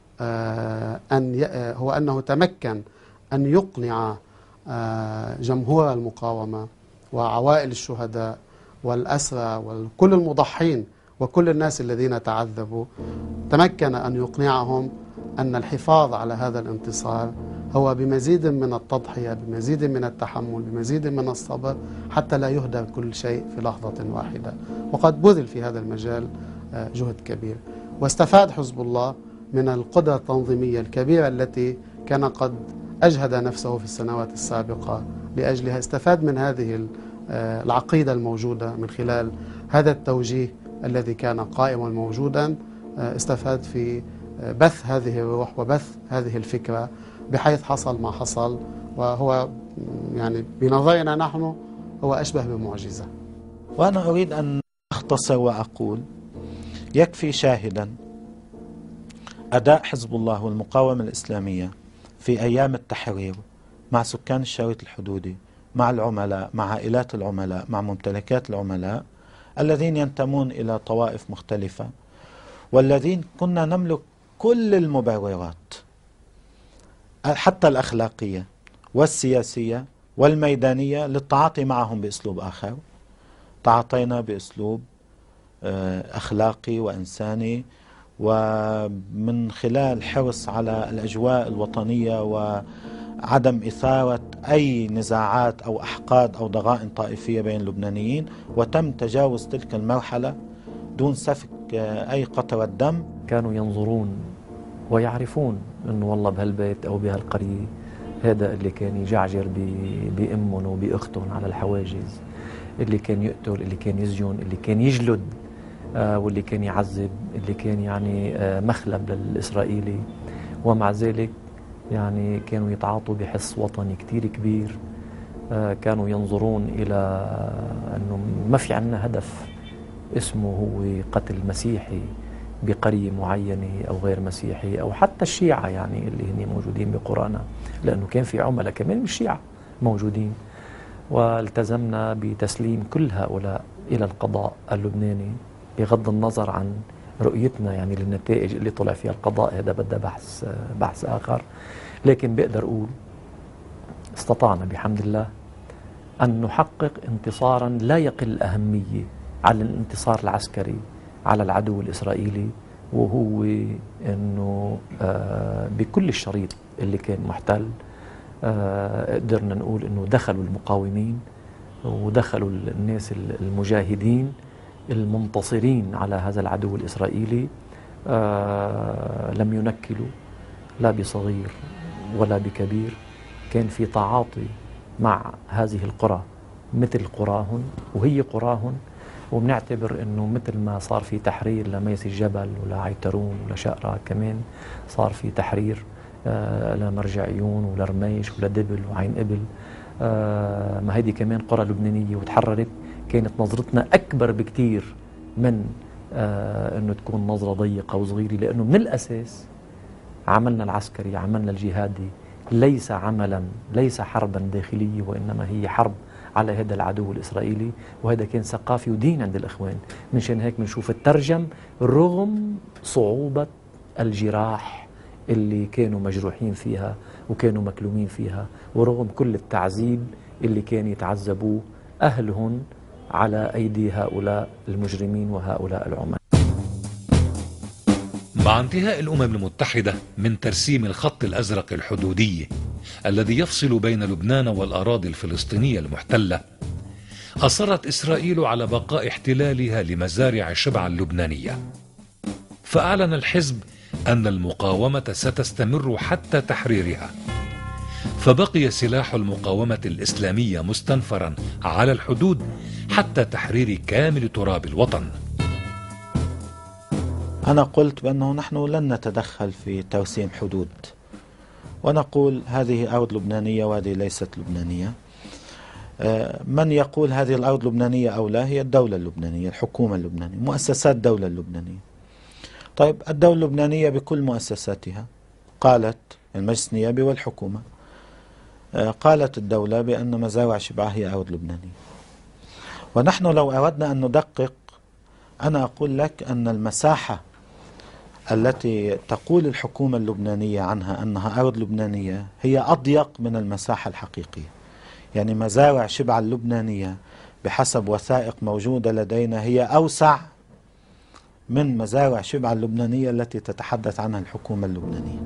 أنه تمكن أن يقنع جمهور المقاومة وعوائل الشهداء والأسرى وكل المضحين وكل الناس الذين تعذبوا، تمكن أن يقنعهم أن الحفاظ على هذا الانتصار هو بمزيد من التضحية، بمزيد من التحمل، بمزيد من الصبر، حتى لا يهدر كل شيء في لحظة واحدة. وقد بذل في هذا المجال جهد كبير، واستفاد حزب الله من القدرة التنظيمية الكبيرة التي كان قد أجهد نفسه في السنوات السابقة لأجلها. استفاد من هذه العقيدة الموجودة من خلال هذا التوجيه الذي كان قائما موجودا، استفاد في بث هذه الروح وبث هذه الفكرة بحيث حصل ما حصل، وهو يعني بنظرنا نحن هو أشبه بمعجزة. وأنا أريد أن أختصر وأقول يكفي شاهدا أداء حزب الله والمقاومة الإسلامية في أيام التحرير مع سكان الشريط الحدودي، مع العملاء، مع عائلات العملاء، مع ممتلكات العملاء الذين ينتمون إلى طوائف مختلفة، والذين كنا نملك كل المبررات حتى الأخلاقية والسياسية والميدانية للتعاطي معهم بأسلوب آخر. تعاطينا بأسلوب أخلاقي وإنساني، ومن خلال حرص على الأجواء الوطنية وعدم إثارة أي نزاعات أو أحقاد أو ضغائن طائفية بين اللبنانيين، وتم تجاوز تلك المرحلة دون سفك أي قطرة دم. كانوا ينظرون ويعرفون أنه والله بهالبيت أو بهالقرية هذا اللي كان يجعجر بأمهم وبأختهم على الحواجز، اللي كان يقتل، اللي كان يسجن، اللي كان يجلد، واللي كان يعذب، اللي كان يعني مخلب للإسرائيلي. ومع ذلك يعني كانوا يتعاطوا بحس وطني كتير كبير. كانوا ينظرون إلى أنه ما في عنا هدف اسمه هو قتل مسيحي بقرية معينة أو غير مسيحي، أو حتى الشيعة يعني اللي هن موجودين بقرانا، لأنه كان في عملاء كمان من الشيعة موجودين. والتزمنا بتسليم كل هؤلاء إلى القضاء اللبناني بغض النظر عن رؤيتنا يعني للنتائج اللي طلع فيها القضاء. هذا بدأ بحث آخر، لكن بقدر أقول استطعنا بحمد الله أن نحقق انتصارا لا يقل أهمية على الانتصار العسكري على العدو الإسرائيلي، وهو أنه بكل الشريط اللي كان محتل قدرنا نقول أنه دخلوا المقاومين ودخلوا الناس المجاهدين المنتصرين على هذا العدو الإسرائيلي. لم ينكلوا لا بصغير ولا بكبير. كان في تعاطي مع هذه القرى مثل قراهن وهي قراهن، وبنعتبر أنه مثل ما صار في تحرير لميس الجبل ولا عيترون ولا شقرة، كمان صار في تحرير لمرجع عيون ولرميش ولدبل وعين إبل. ما هيدي كمان قرى لبنانية وتحررت، كانت نظرتنا أكبر بكتير من أنه تكون نظرة ضيقة وصغيرة، لأنه من الأساس عملنا العسكري، عملنا الجهادي ليس عملا، ليس حربا داخلية، وإنما هي حرب على هذا العدو الإسرائيلي، وهذا كان ثقافي ودين عند الإخوان. منشان هيك بنشوف الترجم رغم صعوبة الجراح اللي كانوا مجروحين فيها وكانوا مكلومين فيها، ورغم كل التعذيب اللي كان يتعذبوه أهلهم على أيدي هؤلاء المجرمين وهؤلاء العمال. مع انتهاء الأمم المتحدة من ترسيم الخط الأزرق الحدودي الذي يفصل بين لبنان والأراضي الفلسطينية المحتلة، أصرت إسرائيل على بقاء احتلالها لمزارع شبعا اللبنانية، فأعلن الحزب أن المقاومة ستستمر حتى تحريرها، فبقي سلاح المقاومة الإسلامية مستنفرا على الحدود حتى تحرير كامل تراب الوطن. أنا قلت بأنه نحن لن نتدخل في ترسيم حدود، ونقول هذه أرض لبنانية وهذه ليست لبنانية. من يقول هذه الأرض لبنانية أو لا هي الدولة اللبنانية، الحكومة اللبنانية، مؤسسات الدولة اللبنانية. طيب الدولة اللبنانية بكل مؤسساتها قالت، المجلس النيابي والحكومة، قالت الدولة بأن مزارع شبعا هي أرض لبنانية. ونحن لو أردنا أن ندقق، أنا أقول لك أن المساحة التي تقول الحكومة اللبنانية عنها أنها أرض لبنانية هي أضيق من المساحة الحقيقية. يعني مزارع شبعا اللبنانية بحسب وثائق موجودة لدينا هي أوسع من مزارع شبعا اللبنانية التي تتحدث عنها الحكومة اللبنانية،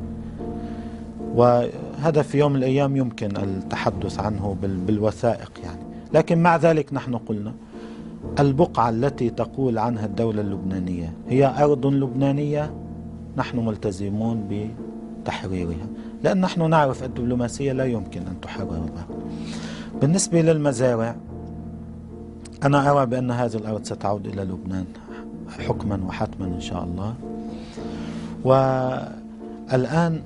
وهذا في يوم من الأيام يمكن التحدث عنه بالوثائق يعني. لكن مع ذلك نحن قلنا البقعة التي تقول عنها الدولة اللبنانية هي أرض لبنانية، نحن ملتزمون بتحريرها، لأن نحن نعرف الدبلوماسية لا يمكن أن تحرر الأرض. بالنسبة للمزارع، أنا أرى بأن هذه الأرض ستعود إلى لبنان حكما وحتما إن شاء الله. والآن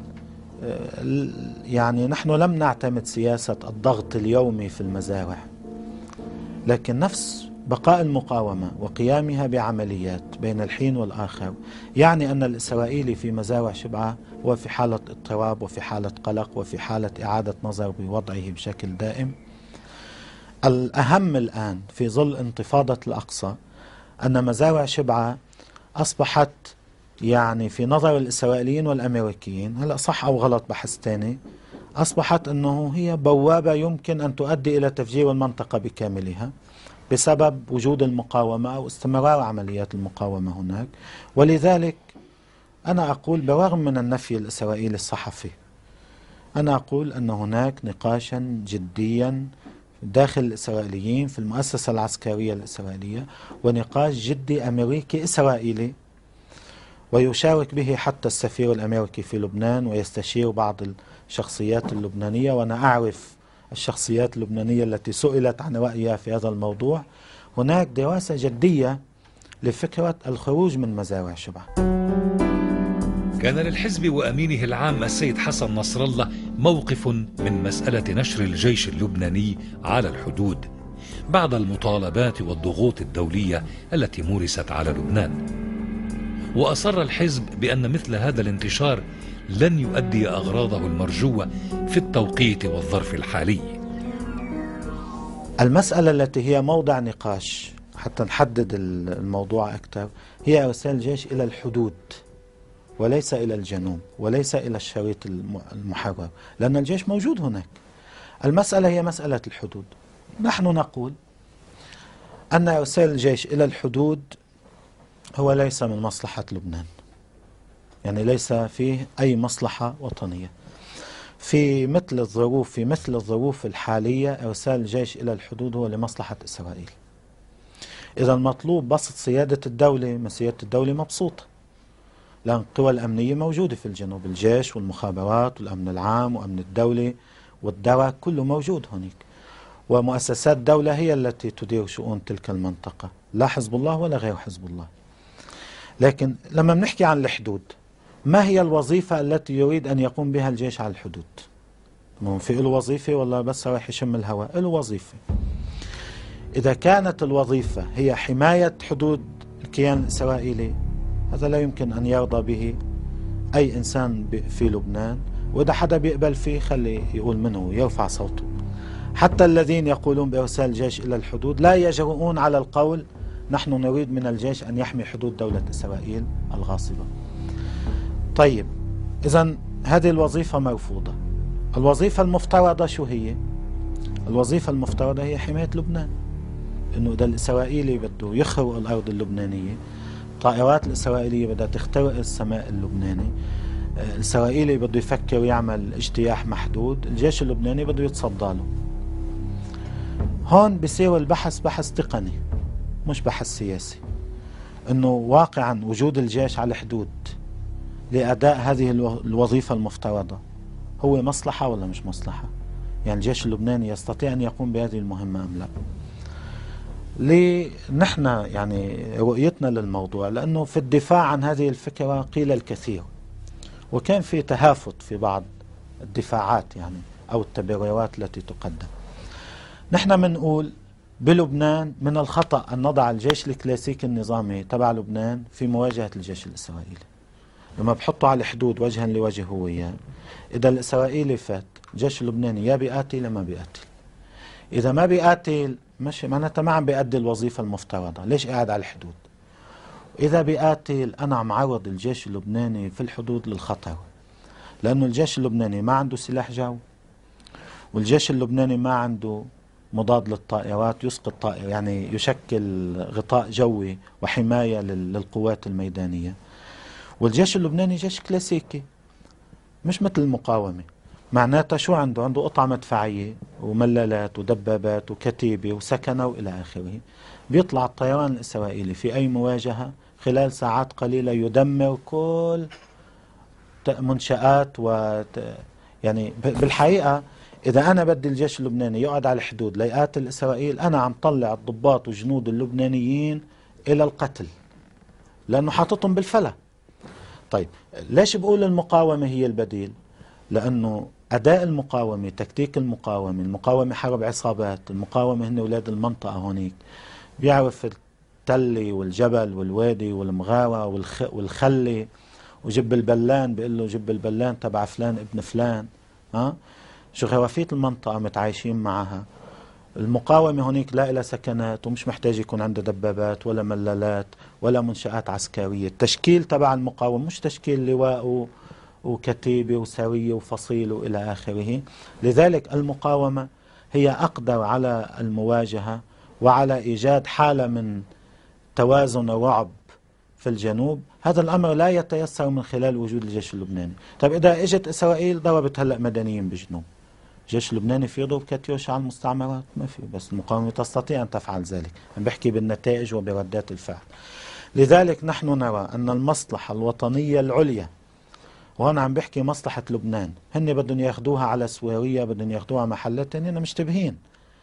يعني نحن لم نعتمد سياسة الضغط اليومي في المزارع، لكن نفس بقاء المقاومة وقيامها بعمليات بين الحين والآخر يعني أن الإسرائيلي في مزارع شبعا هو في حالة اضطراب وفي حالة قلق وفي حالة إعادة نظر بوضعه بشكل دائم. الأهم الآن في ظل انتفاضة الأقصى أن مزارع شبعا أصبحت يعني في نظر الإسرائيليين والأمريكيين، هلأ صح أو غلط بحث تاني، أصبحت أنه هي بوابة يمكن أن تؤدي إلى تفجير المنطقة بكاملها بسبب وجود المقاومة أو استمرار عمليات المقاومة هناك. ولذلك أنا أقول برغم من النفي الإسرائيلي الصحفي، أنا أقول أن هناك نقاشا جديا داخل الإسرائيليين في المؤسسة العسكرية الإسرائيلية، ونقاش جدي أمريكي إسرائيلي، ويشارك به حتى السفير الأمريكي في لبنان ويستشير بعض الشخصيات اللبنانية، وأنا أعرف الشخصيات اللبنانية التي سئلت عن رأيها في هذا الموضوع. هناك دراسة جدية لفكرة الخروج من مزارع شبعا. كان للحزب وأمينه العام السيد حسن نصر الله موقف من مسألة نشر الجيش اللبناني على الحدود بعد المطالبات والضغوط الدولية التي مورست على لبنان، وأصر الحزب بأن مثل هذا الانتشار لن يؤدي أغراضه المرجوة في التوقيت والظرف الحالي. المسألة التي هي موضع نقاش حتى نحدد الموضوع أكثر هي إرسال الجيش إلى الحدود وليس إلى الجنوب وليس إلى الشريط المحرر، لأن الجيش موجود هناك. المسألة هي مسألة الحدود. نحن نقول أن إرسال الجيش إلى الحدود هو ليس من مصلحة لبنان، يعني ليس فيه أي مصلحة وطنية. في مثل الظروف الحالية إرسال الجيش إلى الحدود هو لمصلحة إسرائيل. إذا المطلوب بسط سيادة الدولة، ما سيادة الدولة مبسوطة، لأن القوى الأمنية موجودة في الجنوب، الجيش والمخابرات والأمن العام وأمن الدولة والدواء كله موجود هناك، ومؤسسات الدولة هي التي تدير شؤون تلك المنطقة، لا حزب الله ولا غير حزب الله. لكن لما بنحكي عن الحدود ما هي الوظيفة التي يريد أن يقوم بها الجيش على الحدود؟ مو في له وظيفة ولا بس رايح يشم الهواء؟ له وظيفة. إذا كانت الوظيفة هي حماية حدود الكيان الإسرائيلي، هذا لا يمكن أن يرضى به أي إنسان في لبنان، وإذا حدا بيقبل فيه خلي يقول منه يرفع صوته. حتى الذين يقولون بإرسال الجيش إلى الحدود لا يجرؤون على القول نحن نريد من الجيش أن يحمي حدود دولة إسرائيل الغاصبة. طيب، إذن هذه الوظيفة مرفوضة. الوظيفة المفترضة شو هي؟ الوظيفة المفترضة هي حماية لبنان. إنه إذا الإسرائيلي بده يخرق الأرض اللبنانية، الطائرات الإسرائيلية بدها تخترق السماء اللبناني، الإسرائيلي بده يفكر يعمل اجتياح محدود، الجيش اللبناني بده يتصدى له. هون بصير البحث بحث تقني مش بحث سياسي، إنه واقعا وجود الجيش على الحدود لأداء هذه الوظيفة المفترضة هو مصلحة ولا مش مصلحة؟ يعني الجيش اللبناني يستطيع أن يقوم بهذه المهمة أم لا؟ نحن يعني رؤيتنا للموضوع، لأنه في الدفاع عن هذه الفكرة قيل الكثير، وكان في تهافت في بعض الدفاعات يعني أو التبريرات التي تقدم. نحن بنقول بلبنان من الخطأ أن نضع الجيش الكلاسيكي النظامي تبع لبنان في مواجهة الجيش الإسرائيلي. لما بحطوا على الحدود وجها لوجه هو وياه، إذا الإسرائيلي فات الجيش اللبناني يا بيقاتل يا ما بيقاتل. إذا ما بيقاتل ماشي، معناتها ما عم بيأدي الوظيفة المفترضة، ليش قاعد على الحدود؟ إذا بيقاتل أنا عم عرض الجيش اللبناني في الحدود للخطر، لأنه الجيش اللبناني ما عنده سلاح جو، والجيش اللبناني ما عنده مضاد للطائرات يسقط طائر، يعني يشكل غطاء جوي وحماية للقوات الميدانية. والجيش اللبناني جيش كلاسيكي مش مثل المقاومة. معناتها شو عنده؟ عنده قطع مدفعية وملالات ودبابات وكتيبة وسكنة وإلى آخره. بيطلع الطيران الإسرائيلي في أي مواجهة خلال ساعات قليلة يدمر كل منشآت يعني بالحقيقة إذا أنا بدي الجيش اللبناني يقعد على الحدود ليقاتل إسرائيل، أنا عم طلع الضباط والجنود اللبنانيين إلى القتل، لأنه حاططهم بالفلا. طيب ليش بقول المقاومة هي البديل؟ لأنه أداء المقاومة، تكتيك المقاومة حرب عصابات، المقاومة هن أولاد المنطقة هونيك، بيعرف التلي والجبل والوادي والمغارة والخلي وجب البلان، بيقول له جب البلان تبع فلان ابن فلان. جغرافية المنطقة متعايشين معها. المقاومة هونيك لا إلى سكنات ومش محتاج يكون عنده دبابات ولا ملالات ولا منشآت عسكرية. التشكيل تبع المقاومة مش تشكيل لواء وكتيبة وسرية وفصيل وإلى آخره. لذلك المقاومة هي أقدر على المواجهة وعلى إيجاد حالة من توازن ورعب في الجنوب. هذا الأمر لا يتيسر من خلال وجود الجيش اللبناني. طيب إذا إجت إسرائيل ضربت هلأ مدنيين بجنوب، الجيش اللبناني في يضرب كاتيوش على المستعمرات؟ ما في، بس المقاومة تستطيع أن تفعل ذلك. عم بحكي بالنتائج وبردات الفعل. لذلك نحن نرى أن المصلحة الوطنية العليا، وهنا عم بحكي مصلحة لبنان، هن بدهم ياخدوها على سويرية، بدهم ياخدوها محلات، هن مشتبهين.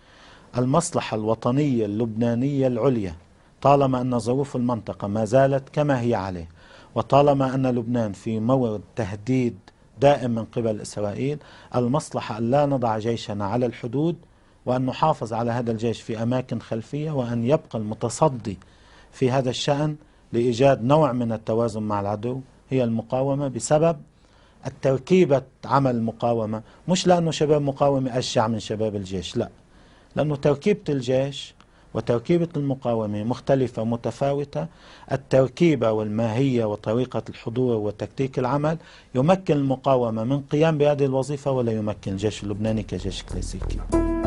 المصلحة الوطنية اللبنانية العليا طالما أن ظروف المنطقة ما زالت كما هي عليه، وطالما أن لبنان في مورد تهديد دائم من قبل إسرائيل، المصلحة أن لا نضع جيشنا على الحدود، وأن نحافظ على هذا الجيش في أماكن خلفية، وأن يبقى المتصدي في هذا الشأن لإيجاد نوع من التوازن مع العدو هي المقاومة، بسبب التركيبة عمل المقاومة. مش لأنه شباب مقاومة أشجع من شباب الجيش، لا، لأنه تركيبة الجيش وتركيبة المقاومة مختلفة ومتفاوتة. التركيبة والماهية وطريقة الحضور وتكتيك العمل يمكن المقاومة من قيام بهذه الوظيفة، ولا يمكن الجيش اللبناني كجيش كلاسيكي.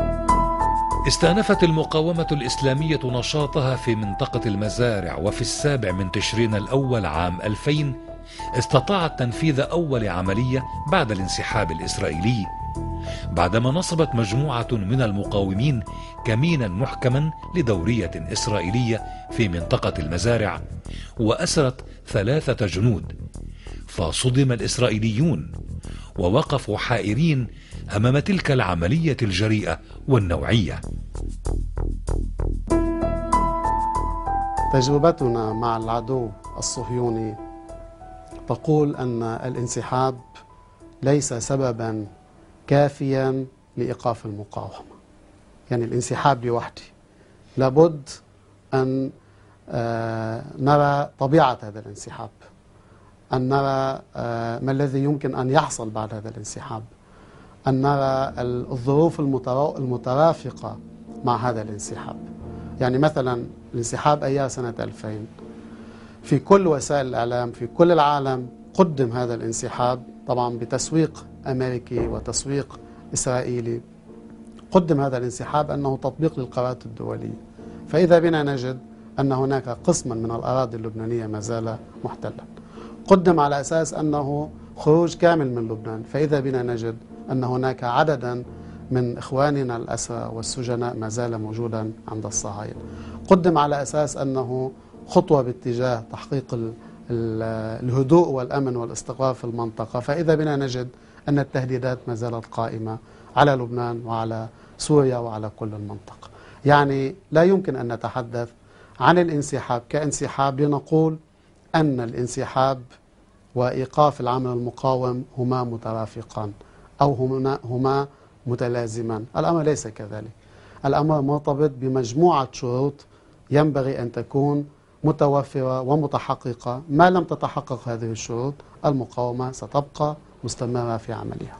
استأنفت المقاومة الإسلامية نشاطها في منطقة المزارع، وفي 7 تشرين الأول عام 2000 استطاعت تنفيذ أول عملية بعد الانسحاب الإسرائيلي، بعدما نصبت مجموعة من المقاومين كمينا محكما لدورية إسرائيلية في منطقة المزارع، وأسرت 3 جنود. فصدم الإسرائيليون ووقفوا حائرين أمام تلك العملية الجريئة والنوعية. تجربتنا مع العدو الصهيوني تقول أن الانسحاب ليس سببا كافيا لإيقاف المقاومة. يعني الانسحاب لوحده، لابد أن نرى طبيعة هذا الانسحاب، أن نرى ما الذي يمكن أن يحصل بعد هذا الانسحاب، أن نرى الظروف المترافقة مع هذا الانسحاب. يعني مثلا الانسحاب أيار سنة 2000 في كل وسائل الإعلام في كل العالم قدم هذا الانسحاب، طبعا بتسويق أمريكي وتسويق إسرائيلي، قدم هذا الانسحاب أنه تطبيق للقرارات الدولية. فإذا بنا نجد أن هناك قسما من الأراضي اللبنانية ما زال محتلا. قدم على أساس أنه خروج كامل من لبنان، فإذا بنا نجد أن هناك عددا من إخواننا الأسرى والسجناء ما زال موجودا عند الصهاينة. قدم على أساس أنه خطوة باتجاه تحقيق الهدوء والأمن والاستقرار في المنطقة، فإذا بنا نجد أن التهديدات ما زالت قائمة على لبنان وعلى سوريا وعلى كل المنطقة. يعني لا يمكن أن نتحدث عن الانسحاب كانسحاب لنقول أن الانسحاب وإيقاف العمل المقاوم هما مترافقان أو هما متلازمان. الأمر ليس كذلك. الأمر مرتبط بمجموعة شروط ينبغي أن تكون متوفرة ومتحققة. ما لم تتحقق هذه الشروط المقاومة ستبقى مستمرة في عملها.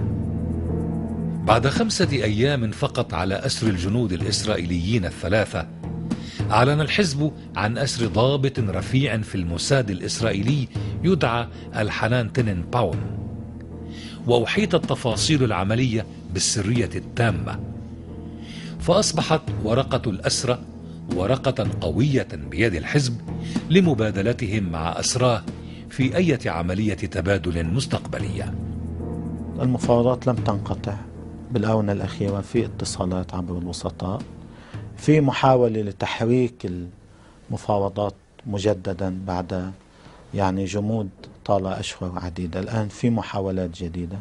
بعد 5 أيام فقط على أسر الجنود الإسرائيليين الثلاثة، أعلن الحزب عن أسر ضابط رفيع في الموساد الإسرائيلي يدعى الحنان تننباوم، وأحيطت تفاصيل العملية بالسرية التامة، فأصبحت ورقة الأسرى ورقة قوية بيد الحزب لمبادلتهم مع أسراه في أي عملية تبادل مستقبلية. المفاوضات لم تنقطع، بالآونة الأخيرة في اتصالات عبر الوسطاء، في محاولة لتحريك المفاوضات مجددا بعد يعني جمود طال أشهر عديدة. الآن في محاولات جديدة،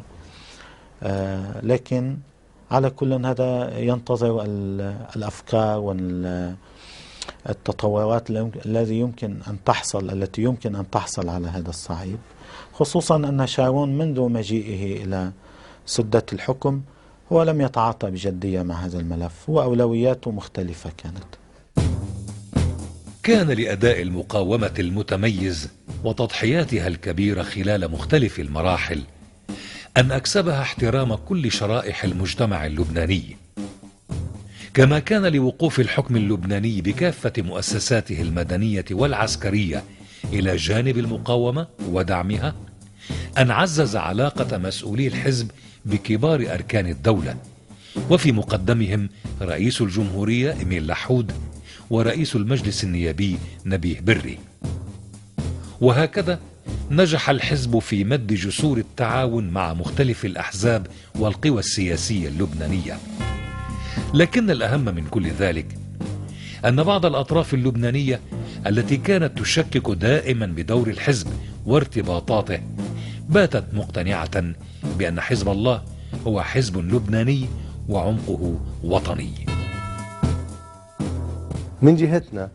لكن على كل هذا ينتظر الأفكار والتطورات التي يمكن أن تحصل على هذا الصعيد، خصوصا أن شارون منذ مجيئه إلى سدة الحكم هو لم يتعاطى بجدية مع هذا الملف، وأولوياته مختلفة كانت. كان لأداء المقاومة المتميز وتضحياتها الكبيرة خلال مختلف المراحل أن أكسبها احترام كل شرائح المجتمع اللبناني، كما كان لوقوف الحكم اللبناني بكافة مؤسساته المدنية والعسكرية إلى جانب المقاومة ودعمها أن عزز علاقة مسؤولي الحزب بكبار أركان الدولة، وفي مقدمهم رئيس الجمهورية إميل لحود ورئيس المجلس النيابي نبيه بري. وهكذا نجح الحزب في مد جسور التعاون مع مختلف الأحزاب والقوى السياسية اللبنانية. لكن الأهم من كل ذلك أن بعض الأطراف اللبنانية التي كانت تشكك دائما بدور الحزب وارتباطاته باتت مقتنعة بأن حزب الله هو حزب لبناني وعمقه وطني. من جهتنا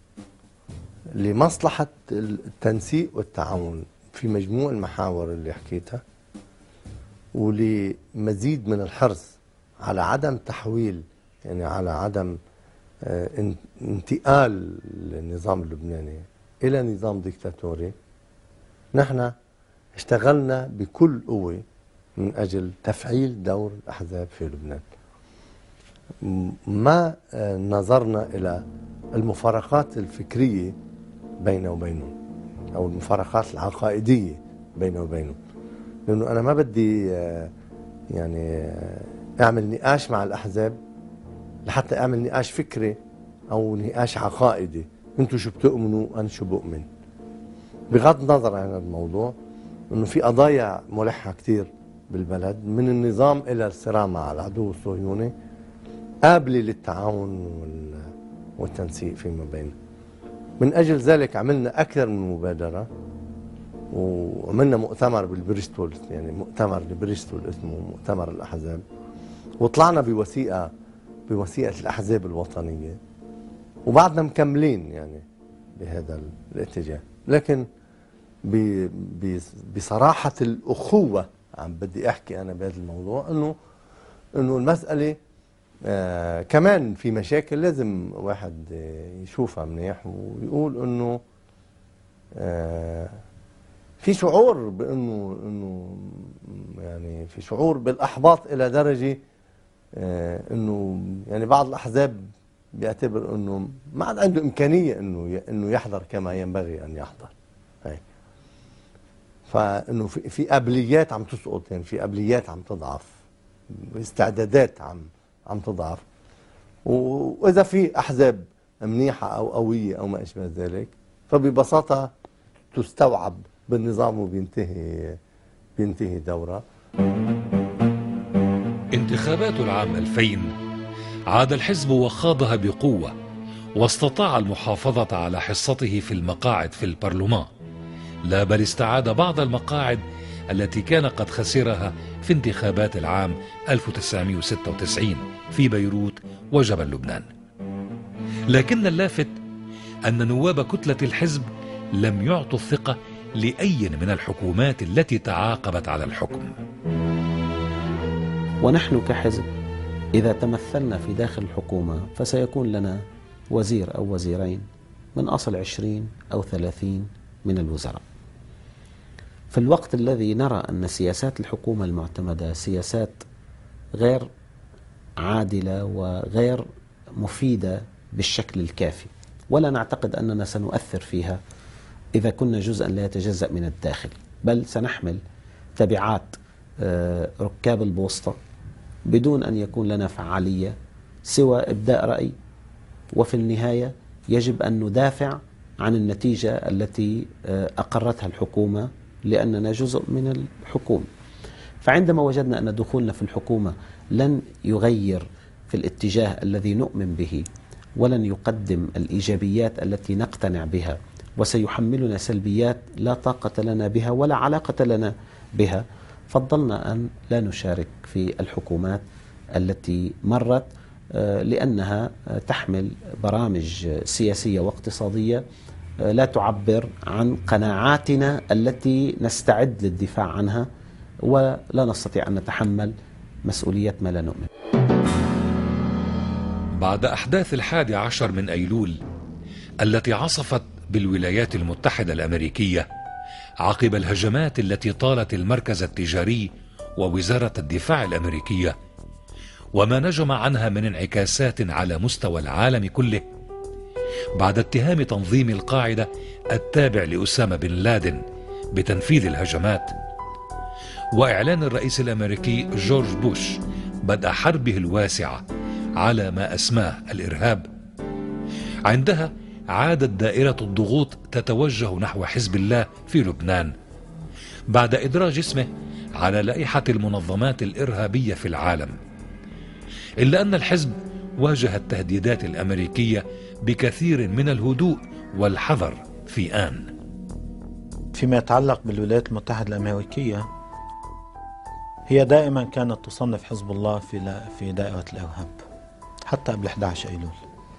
لمصلحة التنسيق والتعاون في مجموع المحاور اللي حكيتها، ولمزيد من الحرص على عدم تحويل، يعني على عدم انتقال النظام اللبناني إلى نظام ديكتاتوري، نحن اشتغلنا بكل قوة من أجل تفعيل دور الأحزاب في لبنان. ما نظرنا إلى المفارقات الفكرية بينه وبينهم أو المفارقات العقائدية بينه وبينهم، لأنه أنا ما بدي يعني أعمل نقاش مع الأحزاب لحتى أعمل نقاش فكري أو نقاش عقائدي، أنتوا شو بتؤمنوا أنا شو بؤمن. بغض النظر عن الموضوع أنه في قضايا ملحة كتير بالبلد، من النظام إلى الصراع مع العدو الصهيوني، قابلة للتعاون والتنسيق فيما بيننا. من أجل ذلك عملنا أكثر من مبادرة، وعملنا مؤتمر بالبريستول، يعني مؤتمر لبريستول اسمه مؤتمر الأحزاب، وطلعنا بوثيقة الأحزاب الوطنية، وبعدنا مكملين يعني بهذا الاتجاه. لكن بصراحة الأخوة عم بدي أحكي أنا بهذا الموضوع، إنه المسألة كمان في مشاكل لازم واحد يشوفها منيح ويقول إنه في شعور بأنه يعني في شعور بالإحباط إلى درجة إنه يعني بعض الأحزاب بيعتبر إنه ما عاد عنده إمكانية إنه يحضر كما ينبغي أن يحضر. هي فإنه في قابليات عم تسقط، يعني في قابليات عم تضعف، استعدادات عم تضعف، وإذا في أحزاب منيحة أو قوية أو ما أشبه ذلك فببساطة تستوعب بالنظام وبينتهي دورة. انتخابات العام 2000 عاد الحزب وخاضها بقوة، واستطاع المحافظة على حصته في المقاعد في البرلمان، لا بل استعاد بعض المقاعد التي كان قد خسرها في انتخابات العام 1996 في بيروت وجبل لبنان. لكن اللافت أن نواب كتلة الحزب لم يعطوا الثقة لأي من الحكومات التي تعاقبت على الحكم. ونحن كحزب إذا تمثلنا في داخل الحكومة فسيكون لنا وزير أو وزيرين من أصل 20 أو 30 من الوزراء. في الوقت الذي نرى أن سياسات الحكومة المعتمدة سياسات غير عادلة وغير مفيدة بالشكل الكافي، ولا نعتقد أننا سنؤثر فيها إذا كنا جزءا لا يتجزأ من الداخل، بل سنحمل تبعات ركاب البوسطة بدون أن يكون لنا فعالية سوى إبداء رأي، وفي النهاية يجب أن ندافع عن النتيجة التي أقرتها الحكومة لأننا جزء من الحكومة. فعندما وجدنا أن دخولنا في الحكومة لن يغير في الاتجاه الذي نؤمن به ولن يقدم الإيجابيات التي نقتنع بها، وسيحملنا سلبيات لا طاقة لنا بها ولا علاقة لنا بها، فضلنا أن لا نشارك في الحكومات التي مرت، لأنها تحمل برامج سياسية واقتصادية لا تعبر عن قناعاتنا التي نستعد للدفاع عنها، ولا نستطيع أن نتحمل مسؤولية ما لا نؤمن. بعد أحداث 11 من أيلول التي عصفت بالولايات المتحدة الأمريكية عقب الهجمات التي طالت المركز التجاري ووزارة الدفاع الأمريكية وما نجم عنها من انعكاسات على مستوى العالم كله، بعد اتهام تنظيم القاعدة التابع لأسامة بن لادن بتنفيذ الهجمات، وإعلان الرئيس الأمريكي جورج بوش بدء حربه الواسعة على ما أسماه الإرهاب، عندها عادت دائرة الضغوط تتوجه نحو حزب الله في لبنان بعد إدراج اسمه على لائحة المنظمات الإرهابية في العالم. إلا أن الحزب واجه التهديدات الأمريكية بكثير من الهدوء والحذر في آن. فيما يتعلق بالولايات المتحدة الأمريكية، هي دائما كانت تصنف حزب الله في دائرة الإرهاب حتى قبل 11 أيلول.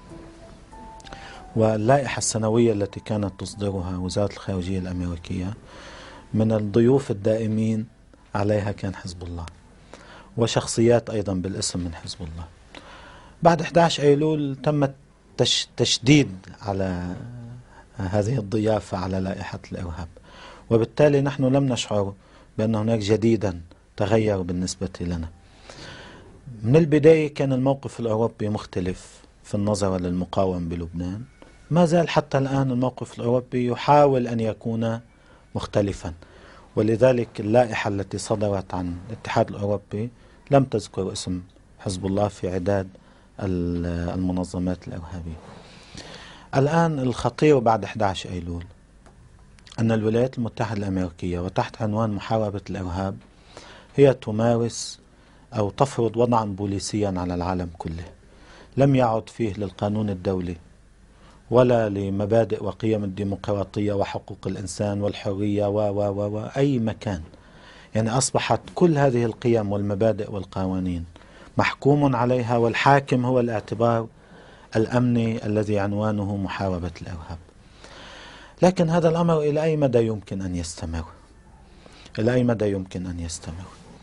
واللائحة السنوية التي كانت تصدرها وزارة الخارجية الأمريكية من الضيوف الدائمين عليها كان حزب الله، وشخصيات أيضا بالاسم من حزب الله. بعد 11 أيلول تم تشديد على هذه الضيافة على لائحة الإرهاب، وبالتالي نحن لم نشعر بأن هناك جديدا تغير بالنسبة لنا. من البداية كان الموقف الأوروبي مختلف في النظر للمقاومة بلبنان، ما زال حتى الآن الموقف الأوروبي يحاول أن يكون مختلفا، ولذلك اللائحة التي صدرت عن الاتحاد الأوروبي لم تذكر اسم حزب الله في عداد المنظمات الإرهابية. الآن الخطير بعد 11 أيلول أن الولايات المتحدة الأمريكية وتحت عنوان محاربة الإرهاب هي تمارس أو تفرض وضعا بوليسيا على العالم كله لم يعد فيه للقانون الدولي ولا لمبادئ وقيم الديمقراطية وحقوق الإنسان والحرية وأي مكان. يعني أصبحت كل هذه القيم والمبادئ والقوانين محكوم عليها، والحاكم هو الاعتبار الأمني الذي عنوانه محاربة الإرهاب. لكن هذا الأمر إلى أي مدى يمكن أن يستمر؟ إلى أي مدى يمكن أن يستمر؟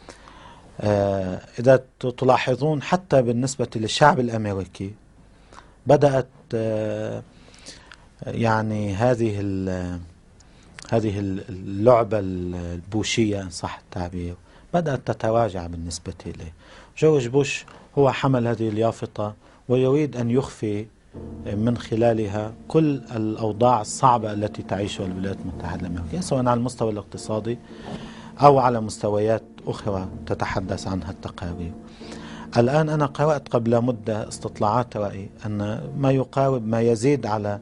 إذا تلاحظون حتى بالنسبة للشعب الأمريكي بدأت يعني هذه اللعبة البوشية إن صح التعبير بدأت تتراجع بالنسبة إليه. جورج بوش هو حمل هذه اليافطة ويريد أن يخفي من خلالها كل الأوضاع الصعبة التي تعيشها الولايات المتحدة الأمريكية، سواء على المستوى الاقتصادي أو على مستويات أخرى تتحدث عنها التقارير. الآن أنا قرأت قبل مدة استطلاعات رأي أن ما يقارب ما يزيد على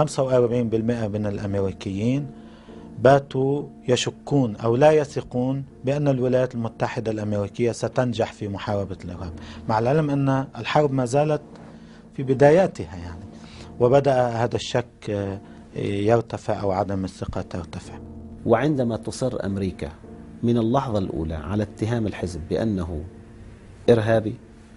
45% من الأمريكيين باتوا يشكون أو لا يثقون بأن الولايات المتحدة الأمريكية ستنجح في محاربة الإرهاب، مع العلم أن الحرب ما زالت في بداياتها يعني، وبدأ هذا الشك يرتفع أو عدم الثقة ترتفع. وعندما تصر أمريكا من اللحظة الأولى على اتهام الحزب بأنه إرهابي،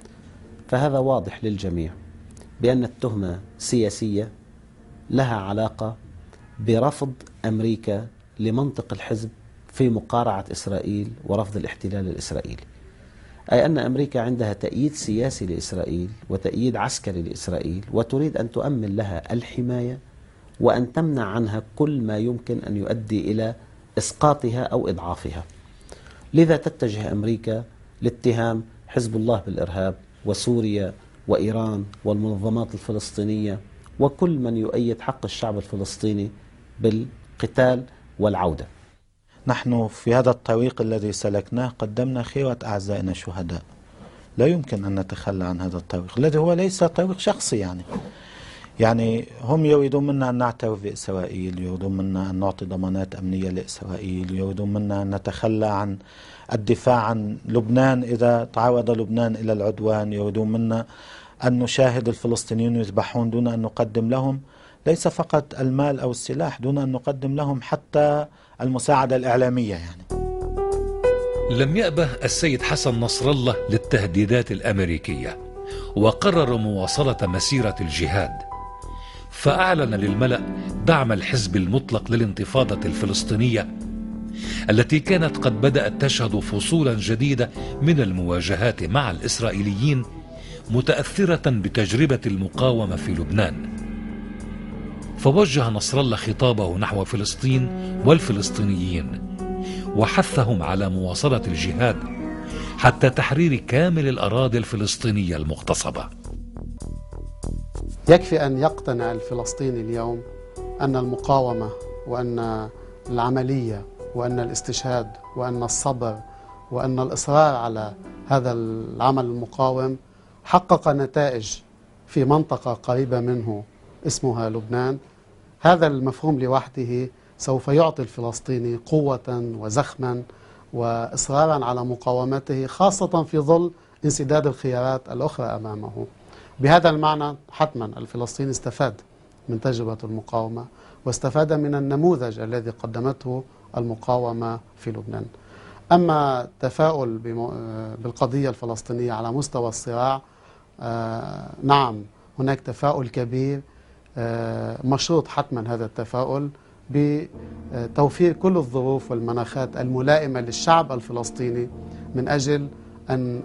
فهذا واضح للجميع بأن التهمة سياسية لها علاقة برفض أمريكا لمنطق الحزب في مقارعة إسرائيل ورفض الاحتلال الإسرائيلي، أي أن أمريكا عندها تأييد سياسي لإسرائيل وتأييد عسكري لإسرائيل، وتريد أن تؤمن لها الحماية وأن تمنع عنها كل ما يمكن أن يؤدي إلى إسقاطها أو إضعافها. لذا تتجه أمريكا لاتهام حزب الله بالإرهاب وسوريا وإيران والمنظمات الفلسطينية وكل من يؤيد حق الشعب الفلسطيني بالقتال والعودة. نحن في هذا الطريق الذي سلكناه قدمنا خيرة أعزائنا الشهداء، لا يمكن أن نتخلى عن هذا الطريق الذي هو ليس طريق شخصي. يعني هم يريدون منا أن نعترف بإسرائيل، يريدون منا أن نعطي ضمانات أمنية لإسرائيل، يريدون منا أن نتخلى عن الدفاع عن لبنان إذا تعرض لبنان إلى العدوان، يريدون منا أن نشاهد الفلسطينيين يذبحون دون أن نقدم لهم ليس فقط المال أو السلاح، دون أن نقدم لهم حتى المساعدة الإعلامية لم يأبه السيد حسن نصر الله للتهديدات الأمريكية، وقرر مواصلة مسيرة الجهاد، فأعلن للملأ دعم الحزب المطلق للانتفاضة الفلسطينية التي كانت قد بدأت تشهد فصولا جديدة من المواجهات مع الإسرائيليين متأثرة بتجربة المقاومة في لبنان. فوجه نصر الله خطابه نحو فلسطين والفلسطينيين وحثهم على مواصلة الجهاد حتى تحرير كامل الأراضي الفلسطينية المغتصبة. يكفي أن يقتنع الفلسطيني اليوم أن المقاومة وأن العملية وأن الاستشهاد وأن الصبر وأن الإصرار على هذا العمل المقاوم حقق نتائج في منطقة قريبة منه اسمها لبنان. هذا المفهوم لوحده سوف يعطي الفلسطيني قوة وزخما وإصرارا على مقاومته، خاصة في ظل انسداد الخيارات الأخرى أمامه. بهذا المعنى حتما الفلسطيني استفاد من تجربة المقاومة واستفاد من النموذج الذي قدمته المقاومة في لبنان. أما التفاؤل بالقضية الفلسطينية على مستوى الصراع، نعم هناك تفاؤل كبير، مشروط حتما هذا التفاؤل بتوفير كل الظروف والمناخات الملائمة للشعب الفلسطيني من أجل أن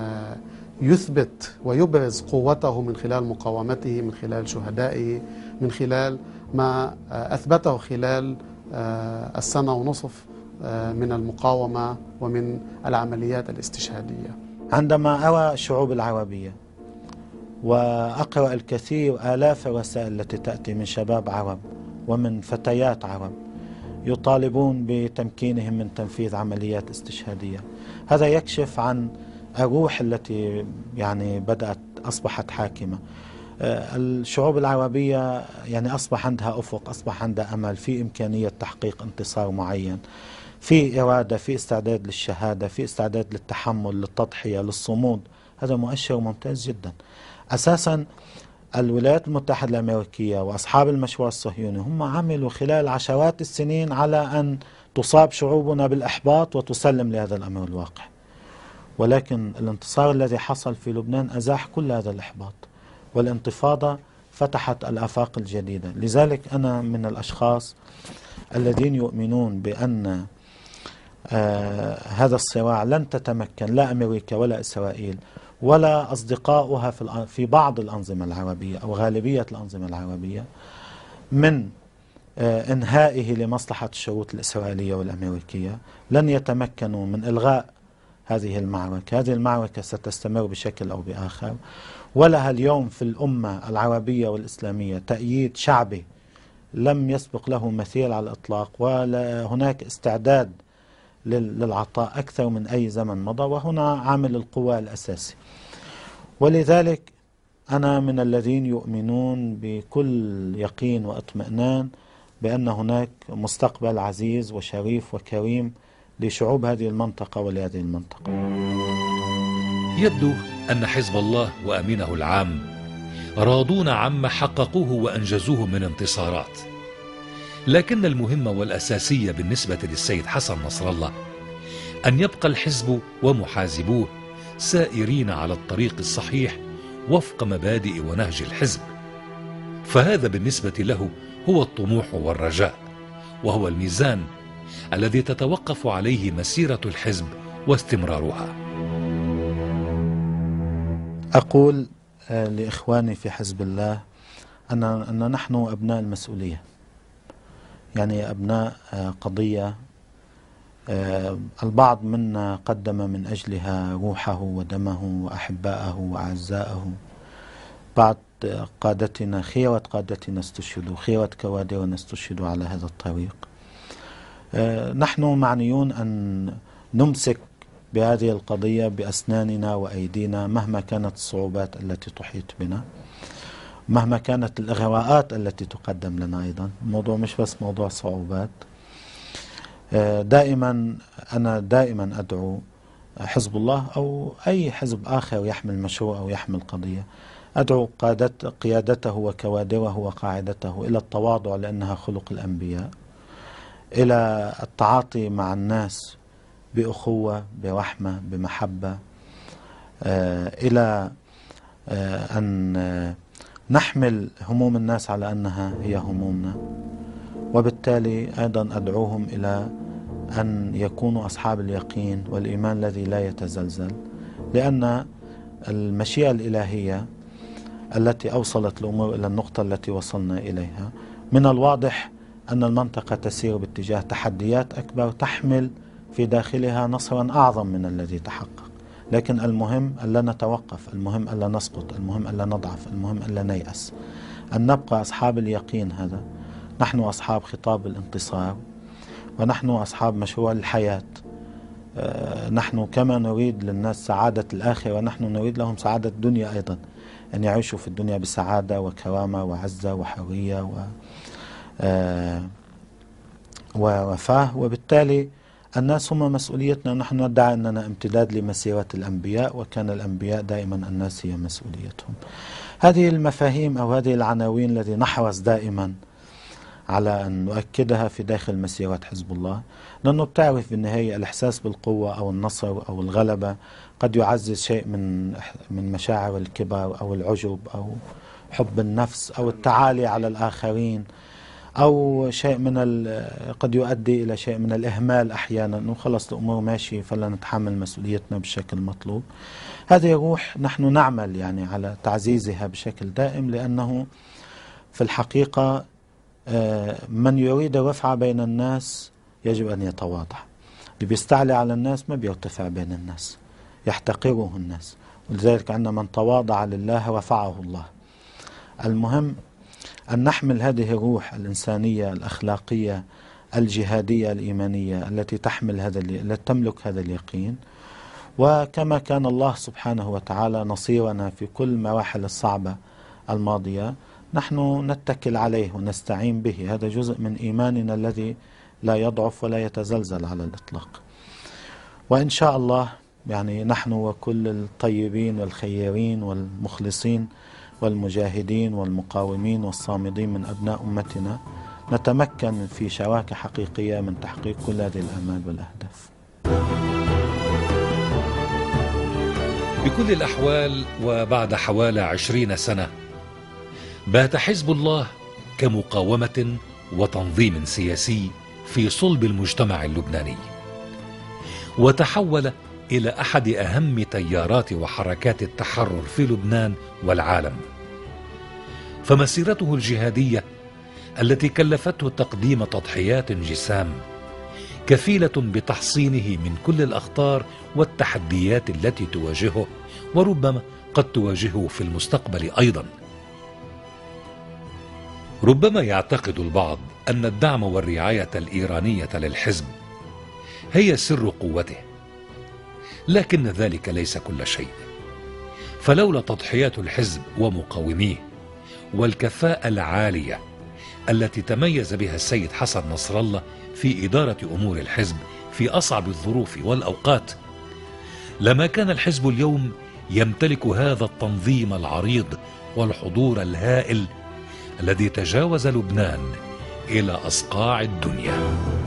يثبت ويبرز قوته من خلال مقاومته، من خلال شهدائه، من خلال ما أثبته خلال السنة ونصف من المقاومة ومن العمليات الاستشهادية. عندما أرى الشعوب العربية وأقرأ الكثير آلاف الرسائل التي تأتي من شباب عرب ومن فتيات عرب يطالبون بتمكينهم من تنفيذ عمليات استشهادية، هذا يكشف عن الروح التي أصبحت حاكمة. الشعوب العربية أصبح عندها أفق، أصبح عندها أمل في إمكانية تحقيق انتصار معين، في إرادة، في استعداد للشهادة، في استعداد للتحمل، للتضحية، للصمود. هذا مؤشر ممتاز جدا. أساسا الولايات المتحدة الأمريكية وأصحاب المشروع الصهيوني هم عملوا خلال عشرات السنين على أن تصاب شعوبنا بالإحباط وتسلم لهذا الأمر الواقع، ولكن الانتصار الذي حصل في لبنان أزاح كل هذا الإحباط، والانتفاضة فتحت الآفاق الجديدة. لذلك أنا من الأشخاص الذين يؤمنون بأن هذا الصراع لن تتمكن لا أمريكا ولا إسرائيل ولا أصدقاؤها في بعض الأنظمة العربية أو غالبية الأنظمة العربية من إنهائه لمصلحة الشروط الإسرائيلية والأمريكية. لن يتمكنوا من إلغاء هذه المعركة. هذه المعركة ستستمر بشكل أو بآخر، ولها اليوم في الأمة العربية والإسلامية تأييد شعبي لم يسبق له مثيل على الإطلاق، ولا هناك استعداد للعطاء أكثر من أي زمن مضى، وهنا عامل القوى الأساسي. ولذلك أنا من الذين يؤمنون بكل يقين واطمئنان بأن هناك مستقبل عزيز وشريف وكريم لشعوب هذه المنطقة ولهذه المنطقة. يبدو أن حزب الله وأمينه العام راضون عما حققوه وأنجزوه من انتصارات، لكن المهم والأساسية بالنسبة للسيد حسن نصر الله أن يبقى الحزب ومحازبوه سائرين على الطريق الصحيح وفق مبادئ ونهج الحزب، فهذا بالنسبة له هو الطموح والرجاء، وهو الميزان الذي تتوقف عليه مسيرة الحزب واستمرارها. أقول لإخواني في حزب الله أن نحن أبناء المسؤولية، يعني أبناء قضية البعض منا قدم من أجلها روحه ودمه وأحباءه وأعزاءه. بعض قادتنا خيرة قادتنا استشهدوا، خيرة كوادرنا استشهدوا على هذا الطريق. نحن معنيون أن نمسك بهذه القضية بأسناننا وأيدينا مهما كانت الصعوبات التي تحيط بنا، مهما كانت الإغراءات التي تقدم لنا. أيضا الموضوع مش بس موضوع صعوبات. أنا دائما أدعو حزب الله أو أي حزب آخر يحمل مشروع أو يحمل قضية، أدعو قيادته وكوادره وقاعدته إلى التواضع لأنها خلق الأنبياء، إلى التعاطي مع الناس بأخوة برحمة بمحبة، إلى أن نحمل هموم الناس على أنها هي همومنا. وبالتالي أيضا أدعوهم إلى أن يكونوا أصحاب اليقين والإيمان الذي لا يتزلزل، لأن المشيئة الإلهية التي أوصلت الأمور إلى النقطة التي وصلنا إليها من الواضح أن المنطقة تسير باتجاه تحديات أكبر تحمل في داخلها نصرا أعظم من الذي تحقق. لكن المهم ألا نتوقف، المهم ألا نسقط، المهم ألا نضعف، المهم ألا نيأس، أن نبقى أصحاب اليقين. هذا نحن أصحاب خطاب الانتصار، ونحن أصحاب مشروع الحياة. نحن كما نريد للناس سعادة الآخرة ونحن نريد لهم سعادة الدنيا أيضا، أن يعيشوا في الدنيا بسعادة وكرامة وعزة وحرية ووفاة. وبالتالي الناس هم مسؤوليتنا. نحن ندعي أننا امتداد لمسيرة الأنبياء، وكان الأنبياء دائما الناس هي مسؤوليتهم. هذه المفاهيم أو هذه العناوين التي نحرص دائما على أن نؤكدها في داخل مسيرة حزب الله، لأنه بتعرف بالنهاية الإحساس بالقوة أو النصر أو الغلبة قد يعزز شيء من مشاعر الكبر أو العجب أو حب النفس أو التعالي على الآخرين، أو شيء قد يؤدي إلى شيء من الإهمال أحيانا، أنه خلص الأمور ماشي فلا نتحمل مسؤوليتنا بالشكل المطلوب. هذه روح نحن نعمل يعني على تعزيزها بشكل دائم، لأنه في الحقيقة من يريد الرفعة بين الناس يجب أن يتواضع. اللي بيستعلي على الناس ما بيرتفع بين الناس، يحتقره الناس. ولذلك عندما من تواضع لله رفعه الله. المهم أن نحمل هذه الروح الإنسانية الأخلاقية الجهادية الإيمانية التي التي تملك هذا اليقين. وكما كان الله سبحانه وتعالى نصيرنا في كل مراحل الصعبة الماضية، نحن نتكل عليه ونستعين به. هذا جزء من إيماننا الذي لا يضعف ولا يتزلزل على الإطلاق. وإن شاء الله يعني نحن وكل الطيبين والخيرين والمخلصين والمجاهدين والمقاومين والصامدين من أبناء أمتنا نتمكن في شراكة حقيقية من تحقيق كل هذه الآمال والأهداف. بكل الأحوال وبعد حوالي 20 سنة بات حزب الله كمقاومة وتنظيم سياسي في صلب المجتمع اللبناني، وتحول إلى أحد أهم تيارات وحركات التحرر في لبنان والعالم. فمسيرته الجهادية التي كلفته تقديم تضحيات جسام كفيلة بتحصينه من كل الأخطار والتحديات التي تواجهه وربما قد تواجهه في المستقبل أيضا. ربما يعتقد البعض أن الدعم والرعاية الإيرانية للحزب هي سر قوته، لكن ذلك ليس كل شيء. فلولا تضحيات الحزب ومقاوميه والكفاءة العالية التي تميز بها السيد حسن نصر الله في إدارة أمور الحزب في أصعب الظروف والأوقات، لما كان الحزب اليوم يمتلك هذا التنظيم العريض والحضور الهائل الذي تجاوز لبنان إلى أصقاع الدنيا.